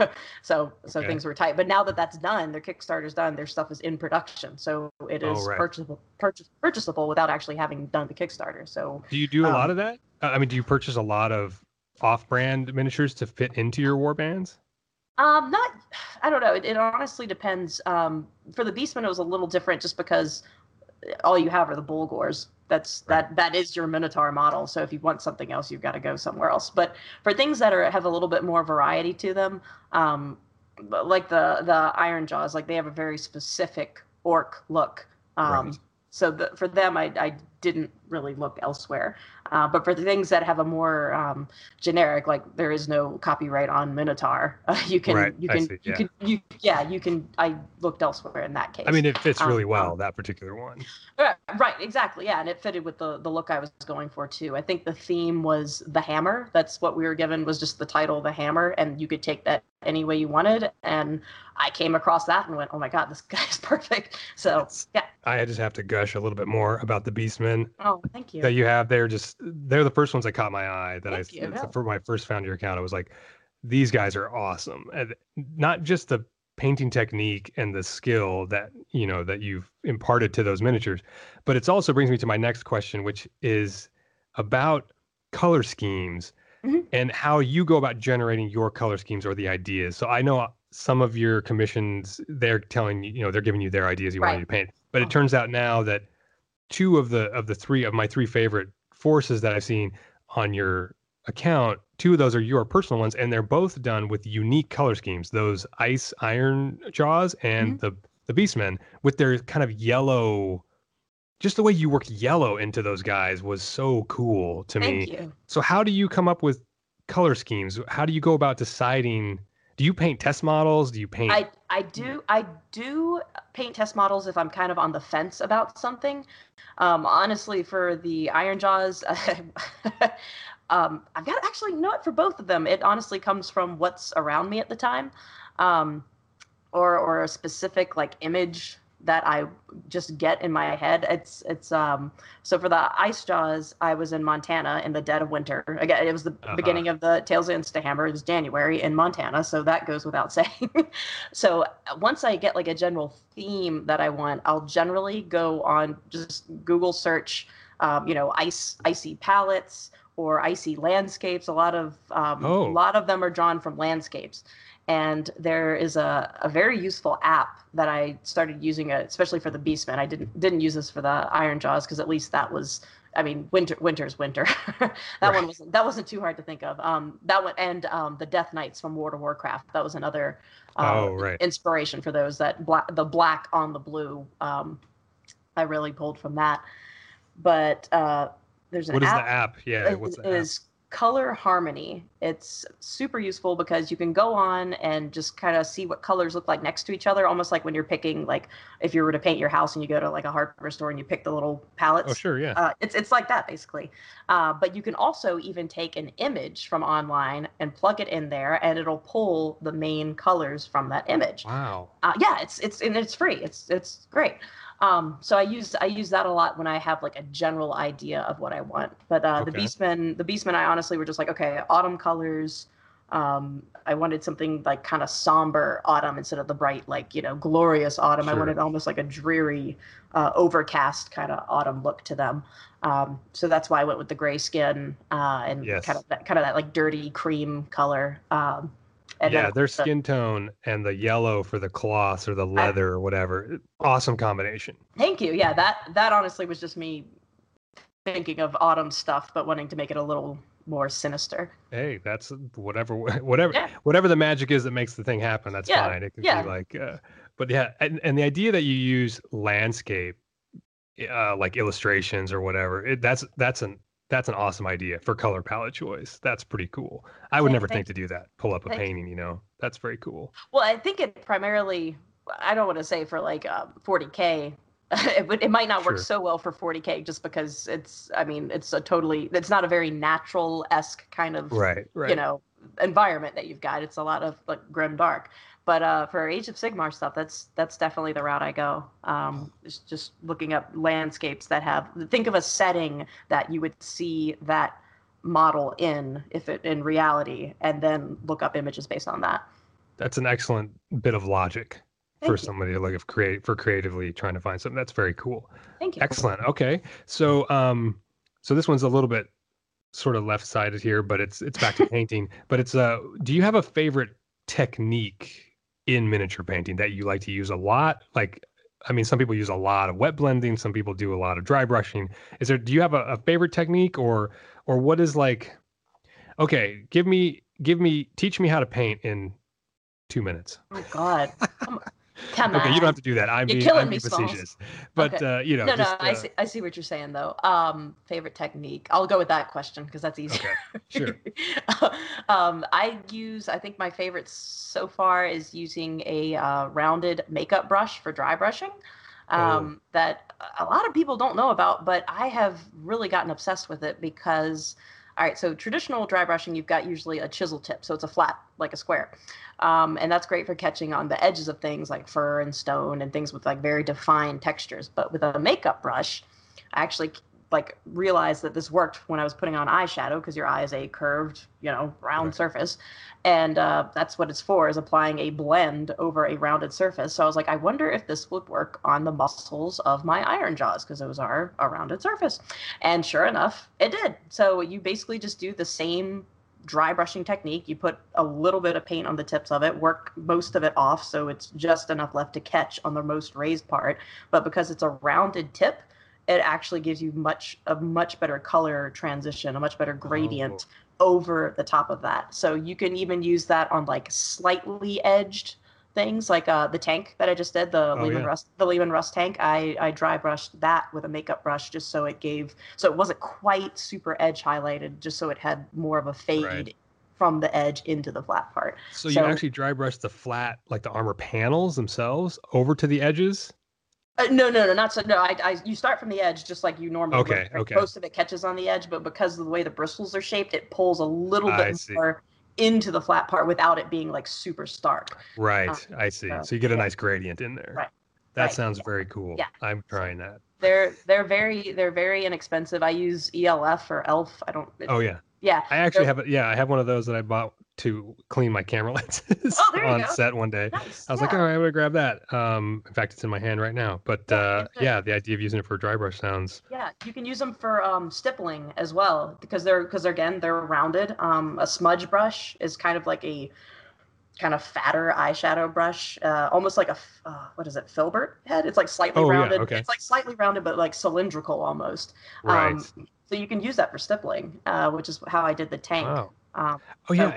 so so Okay. things were tight. But now that that's done, their Kickstarter's done, their stuff is in production, so it Oh, is right. purchasable purchase, purchasable without actually having done the Kickstarter. So Do you do a lot um, of that? Uh, I mean, do you purchase a lot of off-brand miniatures to fit into your war bands? Um, not, I don't know. It, it honestly depends. Um, for the Beastman, it was a little different just because all you have are the Bulgors. That's Right. that that is your Minotaur model. So if you want something else, you've got to go somewhere else. But for things that are have a little bit more variety to them, um, like the the Iron Jaws, like they have a very specific orc look. Right. Um, so the, for them, I, I didn't really look elsewhere. Uh, but for the things that have a more um, generic, like there is no copyright on Minotaur, uh, you Right. can you I can see. you Yeah. can you yeah you can. I looked elsewhere in that case. I mean, it fits Um, really well, that particular one. Right, right, exactly. Yeah, and it fitted with the the look I was going for too. I think the theme was the hammer. That's what we were given, was just the title, the hammer, and you could take that any way you wanted. And I came across that and went, "Oh my god, this guy is perfect." So It's, yeah. I just have to gush a little bit more about the Beastmen Oh, thank you. that you have. They're just they're the first ones that caught my eye. That I Thank you. Yeah. for my first found your account, I was like, these guys are awesome, and not just the painting technique and the skill that you know that you've imparted to those miniatures, but it also brings me to my next question, which is about color schemes hmm and how you go about generating your color schemes or the ideas. So I know some of your commissions, they're telling you, you know, they're giving you their ideas you want Right. you to paint. But it Uh-huh. turns out now that two of the of the three of my three favorite forces that I've seen on your account, two of those are your personal ones, and they're both done with unique color schemes. Those ice iron jaws hmm and the the beastmen with their kind of yellow, just the way you work yellow into those guys was so cool to Thank me. you. So how do you come up with color schemes? How do you go about deciding? Do you paint test models? Do you paint? I I do I do paint test models if I'm kind of on the fence about something. Um, honestly, for the Iron Jaws, um, I've got actually, you know what, for both of them, it honestly comes from what's around me at the time, um, or or a specific like image that I just get in my head. It's it's um so for the Ice Jaws, I was in Montana in the dead of winter. Again, it was the Uh-huh. beginning of the Tales of Instahammer. It was January in Montana, so that goes without saying. So once I get like a general theme that I want, I'll generally go on just Google search, um, you know, ice icy palettes or icy landscapes. A lot of um, a Oh, lot of them are drawn from landscapes. And there is a, a very useful app that I started using, uh, especially for the Beastmen. I didn't didn't use this for the Iron Jaws because at least that was, I mean, winter winter's winter. That one right. wasn't that wasn't too hard to think of. Um, that one, and um, the Death Knights from World of Warcraft. That was another uh, Oh, right. inspiration for those. That black, the black on the blue. Um, I really pulled from that. But uh, there's an What is the app, app? Yeah, is, what's the app? is Color Harmony. It's super useful because you can go on and just kind of see what colors look like next to each other, almost like when you're picking, like if you were to paint your house and you go to like a hardware store and you pick the little Oh, palettes. sure, yeah. Uh, it's it's like that basically. Uh, but you can also even take an image from online and plug it in there, and it'll pull the main colors from that image. Wow. Uh, yeah, it's it's and it's free. It's it's great. Um, so I use I use that a lot when I have like a general idea of what I want. But uh, the Okay. Beastmen, the Beastmen, I honestly were just like, okay, autumn colors. Um, I wanted something like kind of somber autumn instead of the bright, like, you know, glorious autumn. I Sure. wanted almost like a dreary, uh, overcast kind of autumn look to them. Um, so that's why I went with the gray skin uh, and Yes. kind of that kind of that like dirty cream color. Um, and then Yeah, of their course the, skin tone and the yellow for the cloths or the I, leather or whatever. Awesome combination. thank you. Yeah, that that honestly was just me thinking of autumn stuff, but wanting to make it a little more sinister. Hey, that's whatever whatever Yeah, whatever the magic is that makes the thing happen, that's yeah, fine. It could be yeah. like uh but yeah, and, and the idea that you use landscape uh like illustrations or whatever, it, that's that's an that's an awesome idea for color palette choice. That's pretty cool. I would Thank, never think thank, to do that. Pull up a thank you. painting, you know. That's very cool. Well, I think it primarily. I don't want to say for like um, forty K. It, would, it might not work Sure. so well for forty K just because it's. I mean, it's a totally. It's not a very natural esque kind of, Right, you right. know, environment that you've got. It's a lot of like grim dark. But uh, for Age of Sigmar stuff, that's that's definitely the route I go. Um, just, just looking up landscapes that have. Think of a setting that you would see that model in, if it in reality, and then look up images based on that. That's an excellent bit of logic for Thank you. somebody to look of create for creatively trying to find something. That's very cool. Thank you. Excellent. Okay. So um so this one's a little bit sort of left-sided here, but it's it's back to painting. But it's uh do you have a favorite technique in miniature painting that you like to use a lot? Like I mean, some people use a lot of wet blending, some people do a lot of dry brushing. Is there do you have a, a favorite technique or or what is like okay, give me give me teach me how to paint in two minutes. Oh God. Come, come Okay, you don't have on. to do that. I'm You're being killing I'm me, being Smalls. facetious. But Okay. uh, you know, No, no, just I uh, see. I see what you're saying, though. Um, favorite technique. I'll go with that question because that's easier. okay, sure. um, I use. I think my favorite so far is using a uh, rounded makeup brush for dry brushing. Oh, Um, that a lot of people don't know about, but I have really gotten obsessed with it because. All right, so traditional dry brushing, you've got usually a chisel tip, so it's a flat, like a square. Um, and that's great for catching on the edges of things like fur and stone and things with like very defined textures. But with a makeup brush, I actually like realized that this worked when I was putting on eyeshadow because your eye is a curved, you know, round right. surface. And uh, that's what it's for, is applying a blend over a rounded surface. So I was like, I wonder if this would work on the muscles of my iron jaws because those are a rounded surface. And sure enough, it did. So you basically just do the same dry brushing technique. You put a little bit of paint on the tips of it, work most of it off so it's just enough left to catch on the most raised part. But because it's a rounded tip, it actually gives you much a much better color transition, a much better Oh, gradient over the top of that. So you can even use that on like slightly edged things, like uh, the tank that I just did, the oh Lehman yeah, Rust, the Lehman Rust tank. I I dry brushed that with a makeup brush just so it gave, so it wasn't quite super edge highlighted, just so it had more of a right. fade from the edge into the flat part. So you So actually dry brush the flat, like the armor panels themselves, over to the edges. Uh, no, no, no, not so. No, I, I, you start from the edge just like you normally would. Okay, Right? okay, Most of it catches on the edge, but because of the way the bristles are shaped, it pulls a little bit I see. more into the flat part without it being like super stark. Um, Right, I see. so So you get a yeah, nice gradient in there. right, That right, sounds yeah, very cool. yeah. I'm So trying that. they're they're very they're very inexpensive. I use E L F or Elf. I don't. It, Oh yeah, yeah. I actually they're- have a yeah, I have one of those that I bought to clean my camera lenses Oh, there you on go. set one day. Nice. I was like, Yeah. oh, I'm gonna grab that. Um, in fact, it's in my hand right now. But Yeah. uh, It's a, yeah, the idea of using it for a dry brush sounds Yeah, you can use them for um, stippling as well because they're because again they're rounded. Um, a smudge brush is kind of like a kind of fatter eyeshadow brush, uh, almost like a uh, what is it, filbert head? It's like slightly oh yeah, rounded. okay. It's like slightly rounded, but like cylindrical almost. Right. Um, so you can use that for stippling, uh, which is how I did the tank. Wow. Um, Oh yeah, so and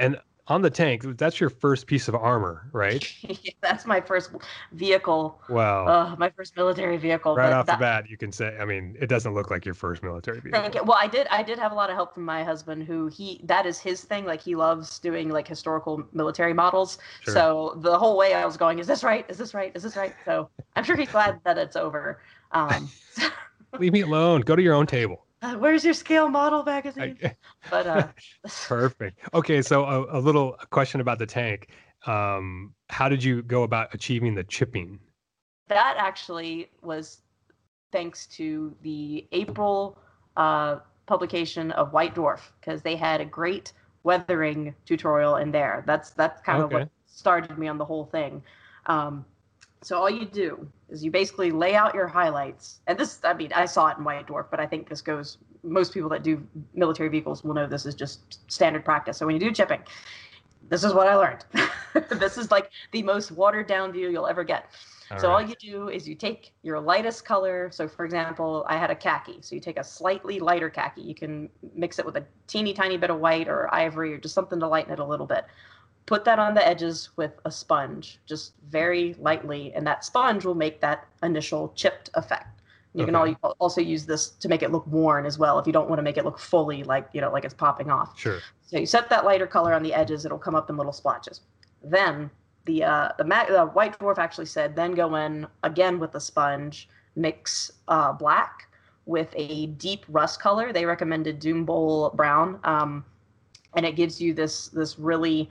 on the tank, that's your first piece of armor, right? That's my first vehicle. Well, Uh, my first military vehicle. right But off the that, bat, you can say, I mean, it doesn't look like your first military thank vehicle. you. Well, I did. I did have a lot of help from my husband, who he that is his thing. Like he loves doing like historical military models. Sure. So the whole way I was going, is this right? Is this right? Is this right? So I'm sure he's glad that it's over. Um, Leave me alone. Go to your own table. uh, where's your scale model magazine? I, But uh, perfect. Okay, so a, a little question about the tank. Um, how did you go about achieving the chipping? that actually was thanks to the April uh, publication of White Dwarf, because they had a great weathering tutorial in there. That's that's kind of Okay. what started me on the whole thing. Um, so all you do is you basically lay out your highlights, and this, I mean, I saw it in White Dwarf, but I think this goes. Most people that do military vehicles will know this is just standard practice. So when you do chipping, this is what I learned. This is like the most watered down view you'll ever get. All so right. all you do is you take your lightest color. So for example, I had a khaki. So you take a slightly lighter khaki. You can mix it with a teeny tiny bit of white or ivory or just something to lighten it a little bit. Put that on the edges with a sponge, just very lightly, and that sponge will make that initial chipped effect. You Okay. can al- also use this to make it look worn as well if you don't want to make it look fully like, you know, like it's popping off. Sure. So you set that lighter color on the edges, it'll come up in little splotches. Then the uh, the, ma- the White Dwarf actually said, then go in again with the sponge, mix uh, black with a deep rust color. They recommended Doom Bowl Brown, um, and it gives you this this really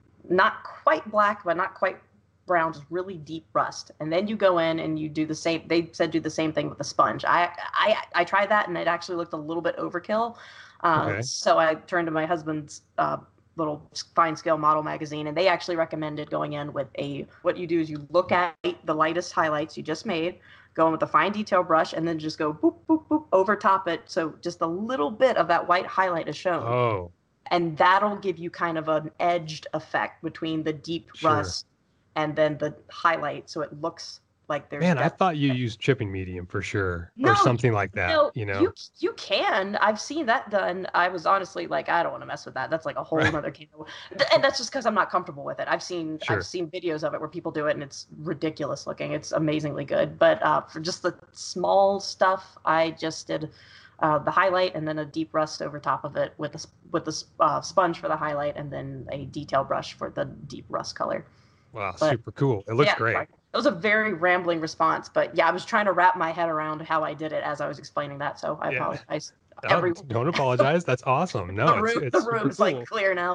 not quite black, but not quite brown, just really deep rust. And then you go in and you do the same. They said do the same thing with the sponge. I I I tried that, and it actually looked a little bit overkill. Uh, Okay. So I turned to my husband's uh, little fine scale model magazine, and they actually recommended going in with a. What you do is you look at the lightest highlights you just made, go in with a fine detail brush, and then just go boop boop boop over top it, so just a little bit of that white highlight is shown. Oh, And that'll give you kind of an edged effect between the deep Sure. rust and then the highlight, so it looks like there's man, I depth. thought you used chipping medium for sure, No, or something like that. No, you know. you you can. I've seen that done. I was honestly like, I don't want to mess with that. That's like a whole Right. other can. of- And that's just because I'm not comfortable with it. I've seen Sure. I've seen videos of it where people do it, and it's ridiculous looking. It's amazingly good. But uh, for just the small stuff, I just did uh, the highlight and then a deep rust over top of it with the s- with the s- uh, sponge for the highlight, and then a detail brush for the deep rust color. Wow, But- super cool. It looks Yeah, great. like, it was a very rambling response, but yeah, I was trying to wrap my head around how I did it as I was explaining that, so I Yeah. apologize. Oh, Every- don't apologize. That's awesome. No, the it's room, it's the super room's cool. like clear now.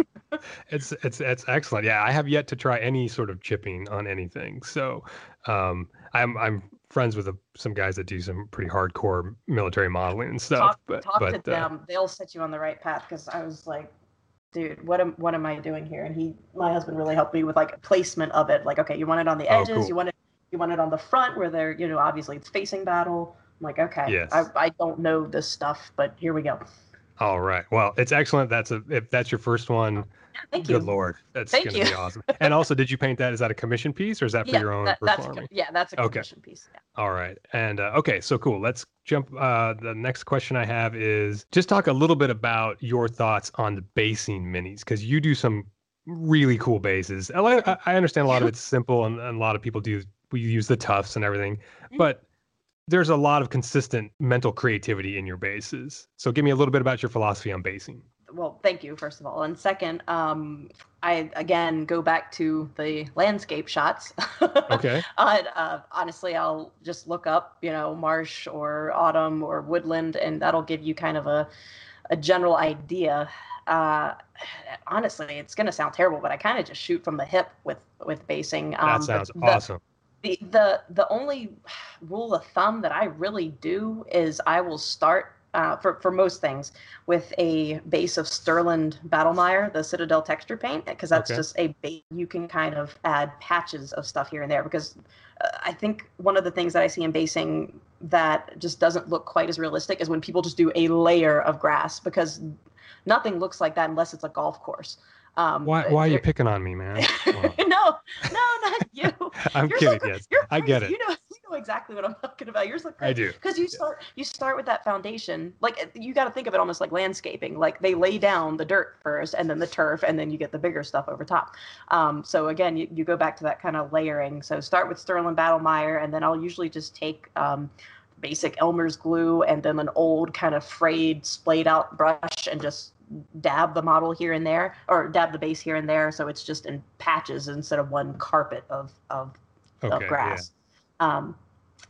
It's it's it's excellent. Yeah, I have yet to try any sort of chipping on anything. So, um, I'm I'm friends with a, some guys that do some pretty hardcore military modeling and stuff. Talk, but talk but to uh, them; they'll set you on the right path. Because I was like, dude, what am what am I doing here? And he, my husband, really helped me with like placement of it. Like, okay, you want it on the Oh, edges, cool. you want it, you want it on the front where they're, you know, obviously it's facing battle. I'm like, okay, Yes. I I don't know this stuff, but here we go. all right. Well, it's excellent. That's a if that's your first one. Thank Good you. Lord, that's Thank gonna you. be awesome. And also, did you paint that? Is that a commission piece or is that for Yeah, your own that, that's personal a, army? yeah, that's a Okay. commission piece. Yeah. All right. And uh, okay, so cool. Let's jump. Uh, the next question I have is just talk a little bit about your thoughts on the basing minis, because you do some really cool bases. I, li- I I understand a lot of it's simple, and, and a lot of people do. We use the tufts and everything, Mhm. but there's a lot of consistent mental creativity in your bases. So give me a little bit about your philosophy on basing. Well, thank you, first of all. And second, um, I again go back to the landscape shots. Okay. uh, uh, honestly, I'll just look up, you know, marsh or autumn or woodland, and that'll give you kind of a, a general idea. Uh, honestly, it's going to sound terrible, but I kind of just shoot from the hip with with basing. That Um, but sounds the, awesome. the the the only rule of thumb that I really do is I will start uh, for for most things with a base of Sterland Battlemire, the Citadel texture paint, because that's Okay. just a base. You can kind of add patches of stuff here and there, because uh, I think one of the things that I see in basing that just doesn't look quite as realistic is when people just do a layer of grass, because nothing looks like that unless it's a golf course. Um, Why why are you there- picking on me, man? Come on. no, no, not you. I'm You're kidding. so, Yes, you're I get crazy. it. You know, you know exactly what I'm talking about. Yours look I great do. because you start you start with that foundation. Like you got to think of it almost like landscaping. Like they lay down the dirt first, and then the turf, and then you get the bigger stuff over top. Um, so again, you, you go back to that kind of layering. So start with Sterling Battlemire, and then I'll usually just take um, basic Elmer's glue and then an old kind of frayed, splayed out brush and just dab the model here and there, or dab the base here and there, so it's just in patches instead of one carpet of of, Okay, of grass. Yeah. Um,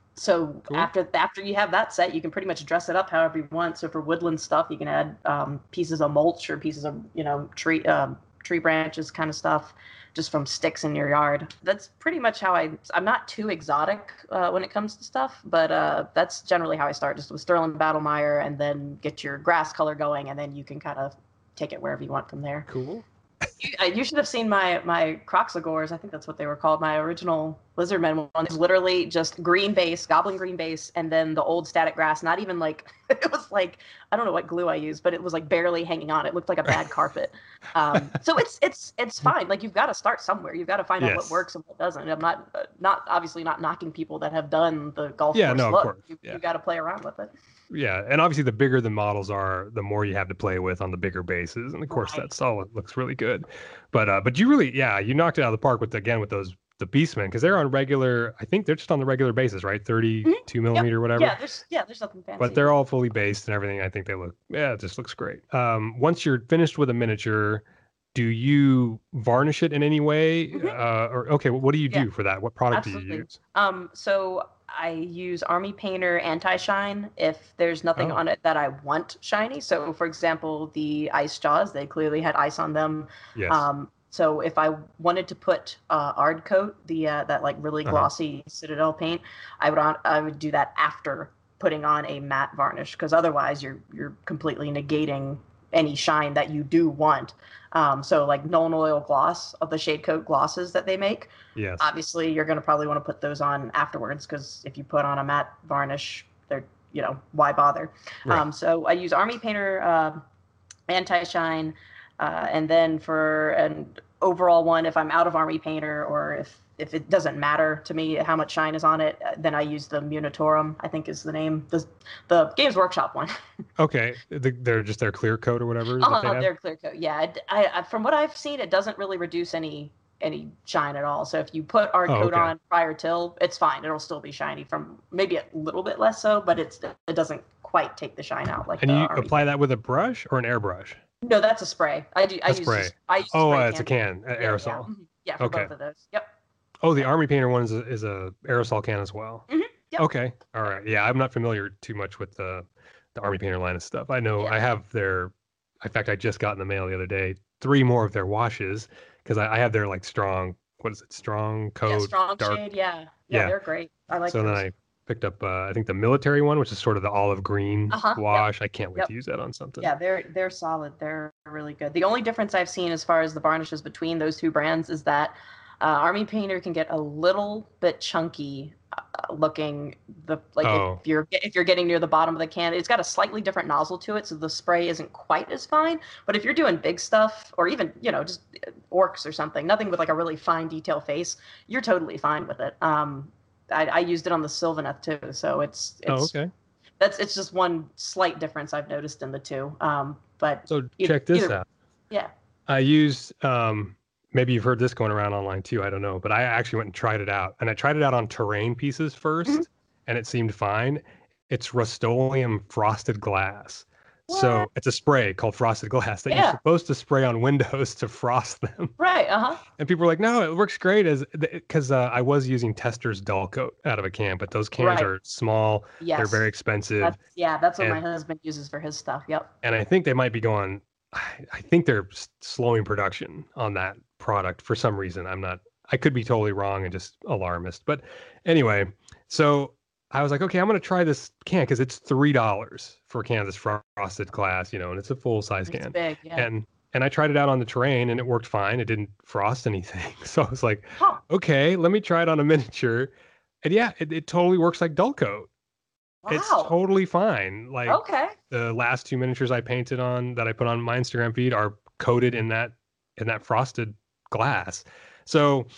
so cool. after after you have that set, you can pretty much dress it up however you want. So for woodland stuff, you can add um, pieces of mulch or pieces of you know tree um, tree branches kind of stuff, just from sticks in your yard. That's pretty much how I. I'm not too exotic uh, when it comes to stuff, but uh, that's generally how I start, just with Sterling Battlemire, and then get your grass color going, and then you can kind of take it wherever you want from there. Cool. You, uh, you should have seen my my Croxagores. I think that's what they were called. My original Lizardmen one is literally just green base, goblin green base, and then the old static grass. Not even like it was like I don't know what glue I used, but it was like barely hanging on. It looked like a bad carpet. Um, so it's it's it's fine. Like you've got to start somewhere. You've got to find yes. out what works and what doesn't. I'm not uh, not obviously not knocking people that have done the golf yeah, course no, look. Of course. You, yeah. you got to play around with it. Yeah, and obviously the bigger the models are, the more you have to play with on the bigger bases, and of course right. that solid looks really good. But uh, but you really, yeah, you knocked it out of the park with again with those the Beastmen, because they're on regular. I think they're just on the regular basis, right? thirty-two mm-hmm. millimeter, yep. whatever. Yeah, there's yeah, there's nothing fancy. But they're all fully based and everything. I think they look, yeah, it just looks great. Um, once you're finished with a miniature, do you varnish it in any way? Mm-hmm. Uh, or okay, well, what do you do yeah. for that? What product Absolutely. do you use? Um, so I use Army Painter Anti-Shine if there's nothing oh. on it that I want shiny. So, for example, the Ice Jaws, they clearly had ice on them. Yes. Um, so if I wanted to put uh, Ard Coat, the uh, that like really glossy uh-huh. Citadel paint, I would on, I would do that after putting on a matte varnish, because otherwise you're you're completely negating any shine that you do want. Um, so like Nuln Oil gloss of the Shade Coat glosses that they make. Yes. Obviously, you're going to probably want to put those on afterwards, because if you put on a matte varnish, they're, you know, why bother? Right. Um, so I use Army Painter uh, Anti-Shine. Uh, and then for an overall one, if I'm out of Army Painter, or if, if it doesn't matter to me how much shine is on it, then I use the Munitorum, I think is the name, the, the Games Workshop one. Okay. The, they're just their clear coat or whatever? Oh, uh, they they're clear coat. Yeah. I, I, from what I've seen, it doesn't really reduce any any shine at all. So if you put Ard oh, Coat okay. on prior till, it's fine. It'll still be shiny, from maybe a little bit less so, but it's it doesn't quite take the shine out. Like and the you Army apply that with a brush or an airbrush? No, that's a spray. I do. I a use spray. Just, I use oh, spray uh, it's a can, yeah, aerosol. Yeah, mm-hmm. yeah for okay. both of those. Yep. Oh, the Army Painter one is a, is a aerosol can as well. Mm-hmm. Yep. Okay. All right. Yeah, I'm not familiar too much with the the Army Painter line of stuff. I know yeah. I have their. In fact, I just got in the mail the other day three more of their washes, because I, I have their like strong. What is it? Strong coat. Yeah, strong dark. shade. Yeah. yeah. Yeah, they're great. I like. So those. then I picked up, uh, I think the military one, which is sort of the olive green uh-huh. wash. Yep. I can't wait yep. to use that on something. Yeah, they're they're solid. They're really good. The only difference I've seen as far as the varnishes between those two brands is that uh, Army Painter can get a little bit chunky uh, looking. The like oh. if you're if you're getting near the bottom of the can, it's got a slightly different nozzle to it, so the spray isn't quite as fine. But if you're doing big stuff, or even you know just orcs or something, nothing with like a really fine detail face, you're totally fine with it. Um, I, I used it on the Sylvaneth too, so it's, it's oh, okay. That's it's just one slight difference I've noticed in the two. Um, but so either, check this either, out. Yeah, I used um, maybe you've heard this going around online too. I don't know, but I actually went and tried it out, and I tried it out on terrain pieces first, mm-hmm. and it seemed fine. It's Rust-Oleum frosted glass. What? So it's a spray called frosted glass that yeah. you're supposed to spray on windows to frost them. Right. Uh huh. And people were like, "No, it works great." As because uh, I was using Tester's Dull Coat out of a can, but those cans right. are small. Yes. They're very expensive. That's, yeah, that's what and, my husband uses for his stuff. Yep. And I think they might be going. I think they're slowing production on that product for some reason. I'm not. I could be totally wrong and just alarmist. But anyway, so. I was like, okay, I'm going to try this can because it's three dollars for a can of this frosted glass, you know, and it's a full size can. It's big, yeah. And and I tried it out on the terrain and it worked fine. It didn't frost anything. So I was like, huh. okay, let me try it on a miniature. And yeah, it, it totally works like dull coat. Wow. It's totally fine. Like okay. the last two miniatures I painted on that I put on my Instagram feed are coated in that in that frosted glass. So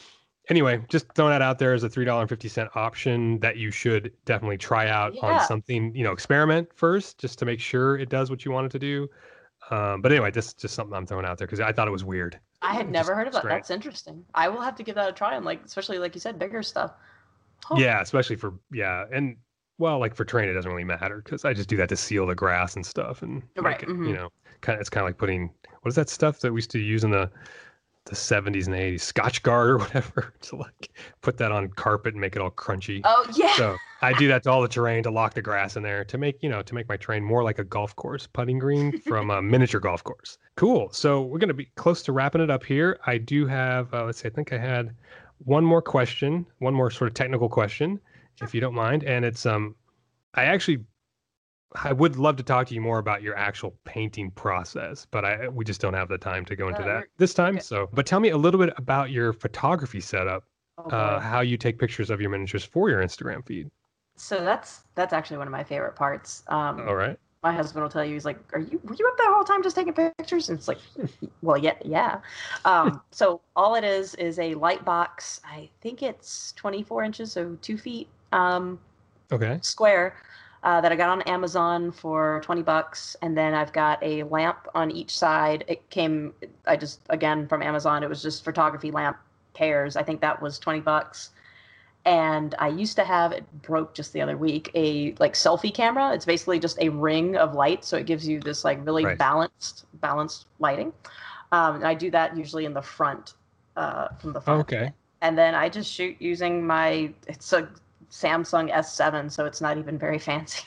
anyway, just throwing that out there as a three dollars and fifty cents option that you should definitely try out on Yeah. something, you know, experiment first just to make sure it does what you want it to do. Um, but anyway, just just something I'm throwing out there because I thought it was weird. I had never Just heard of that. strange. That's interesting. I will have to give that a try on, like, especially like you said, bigger stuff. Huh. Yeah, especially for yeah, and well, like for train, it doesn't really matter because I just do that to seal the grass and stuff and make Right, it, mhm. you know, kind of it's kind of like putting what is that stuff that we used to use in the the seventies and eighties, Scotch Guard or whatever, to like put that on carpet and make it all crunchy. Oh yeah. So I do that to all the terrain to lock the grass in there to make, you know, to make my terrain more like a golf course putting green from a miniature golf course. Cool. So we're going to be close to wrapping it up here. I do have, uh, let's see, I think I had one more question, one more sort of technical question, if you don't mind. And it's, um, I actually, I would love to talk to you more about your actual painting process, but I we just don't have the time to go into Uh, that you're- this time. okay. So, but tell me a little bit about your photography setup, Oh, uh, boy. how you take pictures of your miniatures for your Instagram feed. So that's that's actually one of my favorite parts. Um, All right. my husband will tell you, he's like, "Are you were you up there all the time just taking pictures?" And it's like, well, yeah, yeah. Um, so all it is is a light box. I think it's twenty-four inches, so two feet um, Okay. square. Uh, that I got on Amazon for twenty bucks, and then I've got a lamp on each side. It came, I just again from Amazon. It was just photography lamp pairs. I think that was twenty bucks. And I used to have, it broke just the other week, a like selfie camera. It's basically just a ring of light, so it gives you this like really Right. balanced balanced lighting. Um, and I do that usually in the front, uh, from the front. Okay. And then I just shoot using my, it's a Samsung S seven, so it's not even very fancy,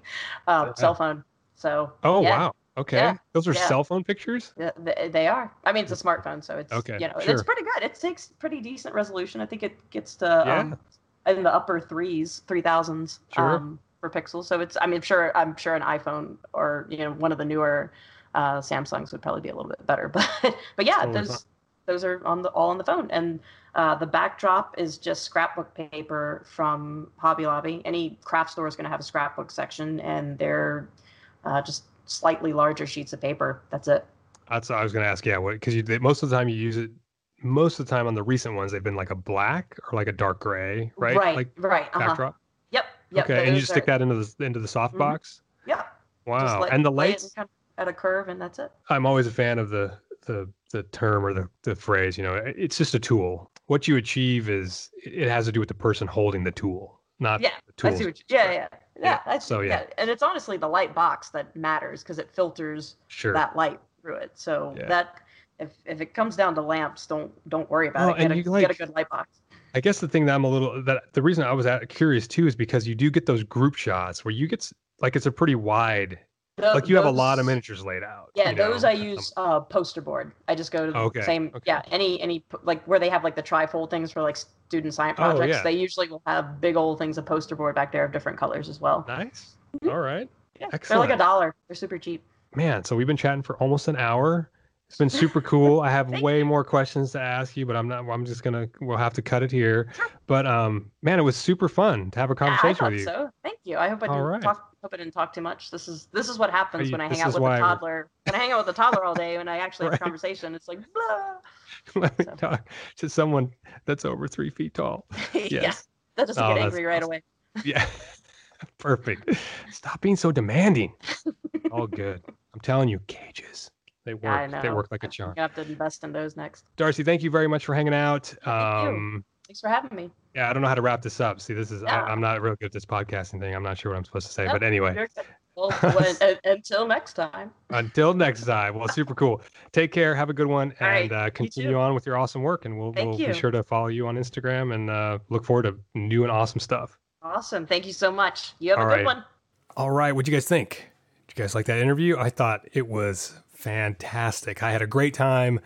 um, cell phone. So Oh, yeah, wow. Okay. Yeah. Those are Yeah. cell phone pictures? th- th- they are. I mean, it's a smartphone, so it's Okay, you know sure. it's pretty good. It takes pretty decent resolution. I think it gets to Yeah. um, in the upper threes, three thousands Sure. um, for pixels. So it's. I mean, sure. I'm sure an iPhone or you know one of the newer uh, Samsungs would probably be a little bit better. But but yeah, Totally those fine. those are on the all on the phone. And uh, the backdrop is just scrapbook paper from Hobby Lobby. Any craft store is going to have a scrapbook section, and they're uh, just slightly larger sheets of paper. That's it. That's what I was going to ask. Yeah. What, because you, they, most of the time you use it, most of the time on the recent ones, they've been like a black or like a dark gray, right? Right. Like right. Uh-huh. backdrop. Yep. Yep. Okay. And you those just stick are- that into the, into the soft Mhm. box? Yep. Just Wow. lay- And the lay it lights? kind of at a curve, and that's it. I'm always a fan of the the the term or the the phrase. You know, it's just a tool. What you achieve is it has to do with the person holding the tool, not Yeah, the tool. I see what you, yeah, yeah, yeah. Yeah, I- so, yeah. and it's honestly the light box that matters because it filters Sure. that light through it. So Yeah. that if if it comes down to lamps, don't don't worry about Well, it. Get and a, you, get a like- good light box. I guess the thing that I'm a little that the reason I was at, curious too is because you do get those group shots where you get s- like it's a pretty wide, Tho- like you have a lot of those- miniatures laid out. Yeah, you know, those I at some- use uh, poster board. I just go to the Okay, same. okay. Yeah, any any p- like where they have like the trifold things for like student science Oh, projects. yeah. They usually will have big old things of poster board back there of different colors as well. Nice. All right. Yeah, they're Excellent. like a dollar. They're super cheap. Man, so we've been chatting for almost an hour. It's been super cool. I have Thank way more questions to ask you, but I'm not. I'm just gonna. We'll have to cut it here. But um, man, it was super fun to have a Yeah, I conversation thought with you. so. Thank you. I hope I All didn't right. talk. Hope I didn't talk too much. This is this is what happens you- when I this hang out is with why a we're- toddler. When I hang out with a toddler all day, and I actually have Right. a conversation, it's like blah. Let me So. talk to someone that's over three feet tall. yeah, Yes. that doesn't Oh, get that's angry right awesome. away. Yeah. Perfect. Stop being so demanding. All good. I'm telling you, cages. They work. Yeah, I know. They work like a I'm charm. gonna have to invest in those next. Darcy, thank you very much for hanging out. you. Um, Thanks for having me. yeah, I don't know how to wrap this up. See, this is Yeah. I, I'm not real good at this podcasting thing. I'm not sure what I'm supposed to say, Nope, but anyway. You're good. Well, when, un- until next time. Until next time. Well, super cool. Take care. Have a good one, All right, and uh, you continue too. on with your awesome work. And we'll Thank we'll you. be sure to follow you on Instagram and uh, look forward to new and awesome stuff. Awesome. Thank you so much. You have All a good right. one. All right. What'd you guys think? Did you guys like that interview? I thought it was fantastic. I had a great time.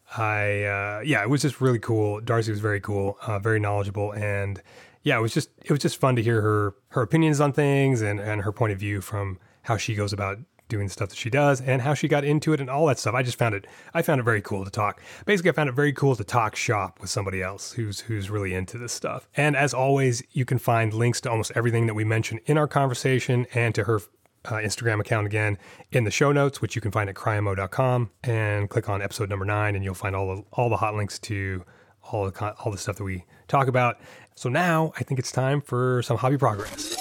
I, uh, yeah, it was just really cool. Darcy was very cool, uh, very knowledgeable. And yeah, it was just, it was just fun to hear her, her opinions on things and, and her point of view from how she goes about doing the stuff that she does and how she got into it and all that stuff. I just found it, I found it very cool to talk. Basically, I found it very cool to talk shop with somebody else who's, who's really into this stuff. And as always, you can find links to almost everything that we mentioned in our conversation and to her uh, Instagram account again in the show notes, which you can find at cryamo dot com, and click on episode number nine and you'll find all the, all the hot links to all the con- all the stuff that we talk about. So now I think it's time for some hobby progress.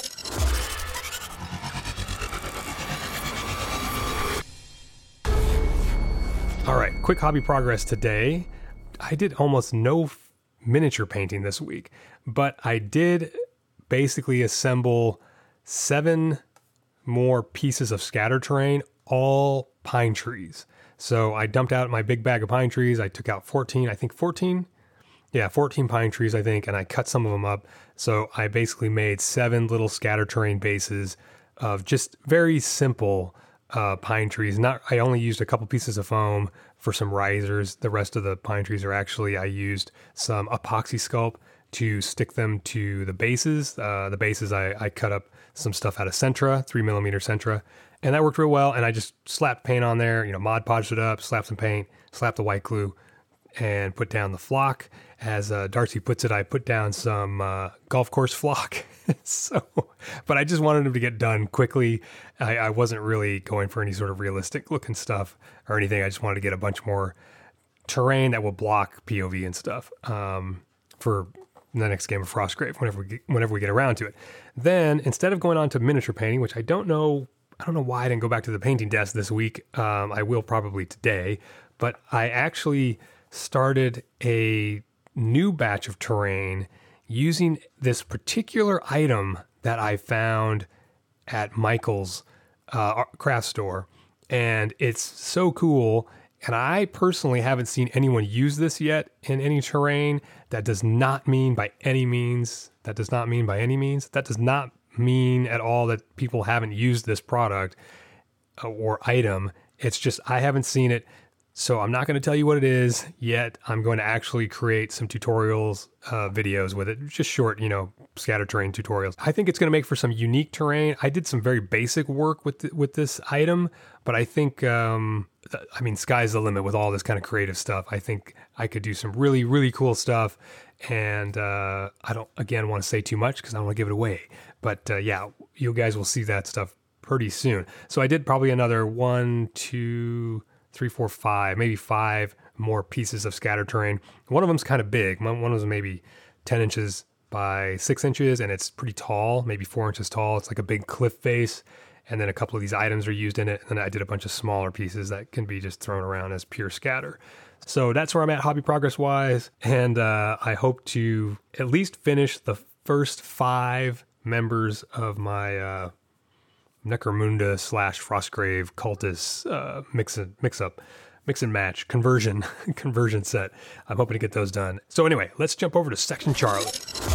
All right, quick hobby progress today. I did almost no f- miniature painting this week, but I did basically assemble seven more pieces of scatter terrain, all pine trees. So I dumped out my big bag of pine trees. I took out fourteen, I think fourteen. Yeah, fourteen pine trees, I think, and I cut some of them up. So I basically made seven little scatter terrain bases of just very simple uh, pine trees. Not, I only used a couple pieces of foam for some risers. The rest of the pine trees are actually, I used some epoxy sculpt to stick them to the bases. Uh, the bases, I, I cut up some stuff out of Sentra, three millimeter Sentra, and that worked real well. And I just slapped paint on there, you know, Mod Podged it up, slapped some paint, slapped the white glue, and put down the flock. As uh, Darcy puts it, I put down some uh, golf course flock. so, but I just wanted them to get done quickly. I, I wasn't really going for any sort of realistic looking stuff or anything. I just wanted to get a bunch more terrain that will block P O V and stuff um, for the next game of Frostgrave whenever we get, whenever we get around to it. Then instead of going on to miniature painting, which I don't know, I don't know why I didn't go back to the painting desk this week. Um, I will probably today, but I actually started a new batch of terrain using this particular item that I found at Michael's uh, craft store. And it's so cool. And I personally haven't seen anyone use this yet in any terrain. That does not mean by any means, that does not mean by any means, that does not mean at all that people haven't used this product or item. It's just, I haven't seen it. So I'm not going to tell you what it is yet. I'm going to actually create some tutorials, uh, videos with it, just short, you know, scatter terrain tutorials. I think it's going to make for some unique terrain. I did some very basic work with th- with this item, but I think, um, th- I mean, sky's the limit with all this kind of creative stuff. I think I could do some really, really cool stuff. And uh, I don't, again, want to say too much because I don't want to give it away. But uh, yeah, you guys will see that stuff pretty soon. So I did probably another one, two... three, four, five, maybe five more pieces of scatter terrain. One of them's kind of big. One of them's maybe ten inches by six inches, and it's pretty tall, maybe four inches tall. It's like a big cliff face. And then a couple of these items are used in it. And I did a bunch of smaller pieces that can be just thrown around as pure scatter. So that's where I'm at hobby progress wise. And uh, I hope to at least finish the first five members of my uh, Necromunda slash Frostgrave cultist uh, mix and mix up, mix and match conversion conversion set. I'm hoping to get those done. So anyway, let's jump over to Section Charlie.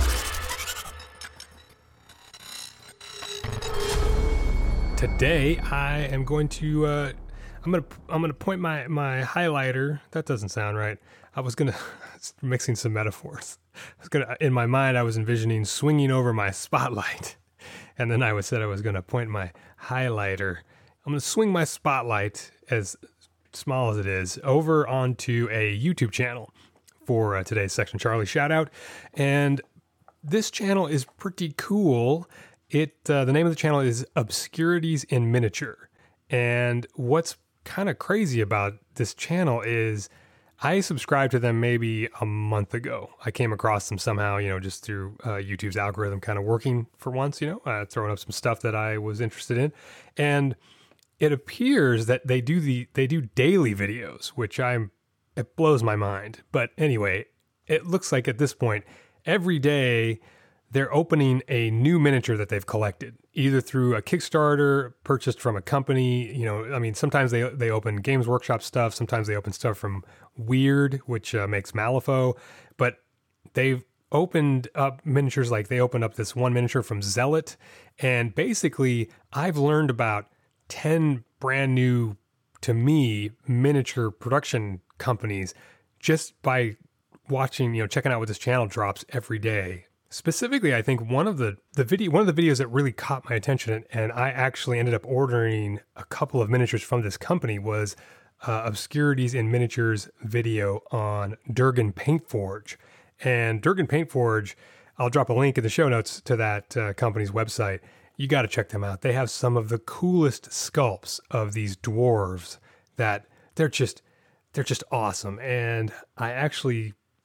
Today I am going to uh, I'm gonna I'm gonna point my my highlighter. That doesn't sound right. I was gonna mixing some metaphors. I was gonna in my mind I was envisioning swinging over my spotlight. And then I was said I was going to point my highlighter. I'm going to swing my spotlight, as small as it is, over onto a YouTube channel for uh, today's Section Charlie shout out. And this channel is pretty cool. It uh, the name of the channel is Obscurities in Miniature. And what's kind of crazy about this channel is I subscribed to them maybe a month ago. I came across them somehow, you know, just through uh, YouTube's algorithm kind of working for once, you know, uh, throwing up some stuff that I was interested in. And it appears that they do the they do daily videos, which I'm it blows my mind. But anyway, it looks like at this point, every day they're opening a new miniature that they've collected, either through a Kickstarter purchased from a company. You know, I mean, sometimes they they open Games Workshop stuff. Sometimes they open stuff from Weird, which uh, makes Malifaux. But they've opened up miniatures, like they opened up this one miniature from Zealot. And basically, I've learned about ten brand new, to me, miniature production companies just by watching, you know, checking out what this channel drops every day. Specifically, I think one of the, the video, one of the videos that really caught my attention, and I actually ended up ordering a couple of miniatures from this company, was uh, Obscurities in Miniatures video on Durgan Paintforge. And Durgan Paintforge, I'll drop a link in the show notes to that uh, company's website. You got to check them out. They have some of the coolest sculpts of these dwarves that they're just, they're just awesome. And I actually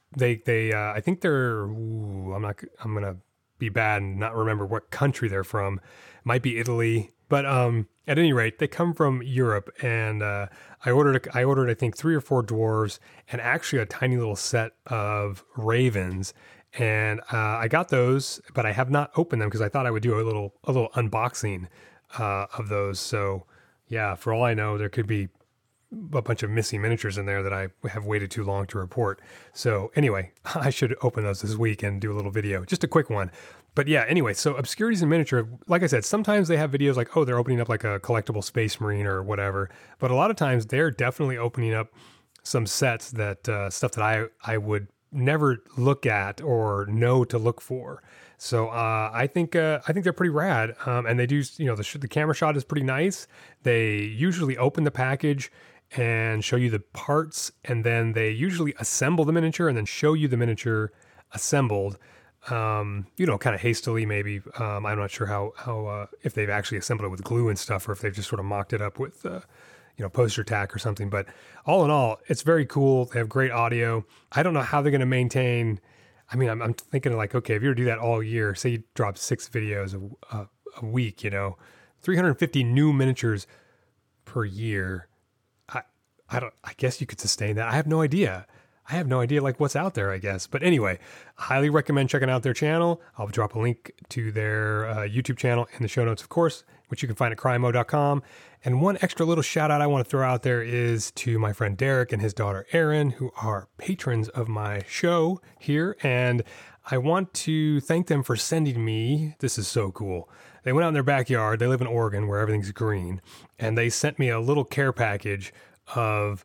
they, they, uh, I think they're, ooh, I'm not, I'm going to be bad and not remember what country they're from. Might be Italy. But um, at any rate, they come from Europe, and uh, I ordered I ordered I think three or four dwarves, and actually a tiny little set of ravens, and uh, I got those, but I have not opened them because I thought I would do a little a little unboxing uh, of those. So yeah, for all I know, there could be a bunch of missing miniatures in there that I have waited too long to report. So anyway, I should open those this week and do a little video, just a quick one. But yeah, anyway, so Obscurities in Miniature, like I said, sometimes they have videos like, oh, they're opening up like a collectible Space Marine or whatever. But a lot of times they're definitely opening up some sets that, uh, stuff that I, I would never look at or know to look for. So uh, I think uh, I think they're pretty rad. Um, and they do, you know, the, sh- the camera shot is pretty nice. They usually open the package and show you the parts, and then they usually assemble the miniature and then show you the miniature assembled. Um, you know, kind of hastily, maybe. Um, I'm not sure how, how, uh, if they've actually assembled it with glue and stuff, or if they've just sort of mocked it up with, uh, you know, poster tack or something. But all in all, it's very cool. They have great audio. I don't know how they're going to maintain. I mean, I'm, I'm thinking like, okay, if you were to do that all year, say you drop six videos a, a, a week, you know, three hundred fifty new miniatures per year. I, I don't, I guess you could sustain that. I have no idea. I have no idea like what's out there, I guess. But anyway, highly recommend checking out their channel. I'll drop a link to their uh, YouTube channel in the show notes, of course, which you can find at crymo dot com. And one extra little shout out I want to throw out there is to my friend Derek and his daughter Erin, who are patrons of my show here. And I want to thank them for sending me, this is so cool. They went out in their backyard. They live in Oregon where everything's green. And they sent me a little care package of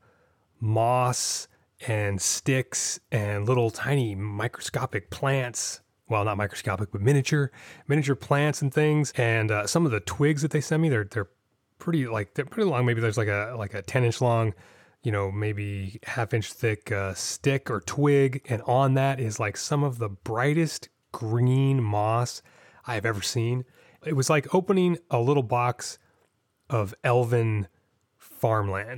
moss and sticks and little tiny microscopic plants. Well, not microscopic, but miniature, miniature plants and things. And uh, some of the twigs that they send me, they're they're pretty like they're pretty long. Maybe there's like a like a ten inch long, you know, maybe half inch thick uh, stick or twig, and on that is like some of the brightest green moss I have ever seen. It was like opening a little box of elven farmland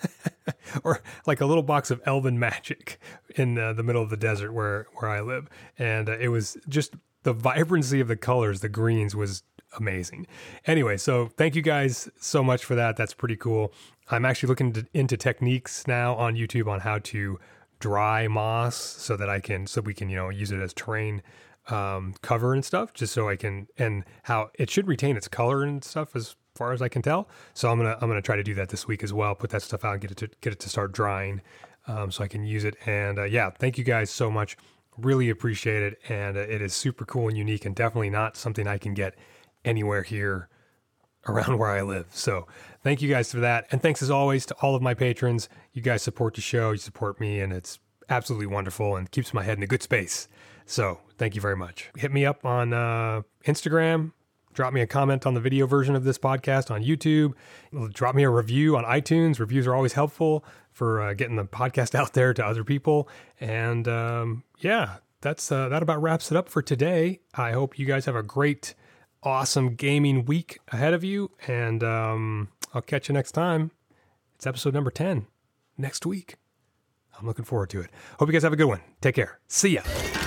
or like a little box of elven magic in uh, the middle of the desert where, where I live. And uh, it was just the vibrancy of the colors, the greens was amazing. Anyway, so thank you guys so much for that. That's pretty cool. I'm actually looking to, into techniques now on YouTube on how to dry moss so that I can, so we can, you know, use it as terrain um, cover and stuff, just so I can, and how it should retain its color and stuff as far as I can tell. So I'm gonna I'm gonna try to do that this week as well. Put that stuff out and get it to get it to start drying, um, so I can use it. And uh, yeah, thank you guys so much. Really appreciate it. And uh, it is super cool and unique, and definitely not something I can get anywhere here around where I live. So thank you guys for that. And thanks as always to all of my patrons. You guys support the show, you support me, and it's absolutely wonderful and keeps my head in a good space. So thank you very much. Hit me up on uh, Instagram. Drop me a comment on the video version of this podcast on YouTube. Drop me a review on iTunes. Reviews are always helpful for uh, getting the podcast out there to other people. And um, yeah, that's uh, that about wraps it up for today. I hope you guys have a great, awesome gaming week ahead of you. And um, I'll catch you next time. It's episode number ten next week. I'm looking forward to it. Hope you guys have a good one. Take care. See ya.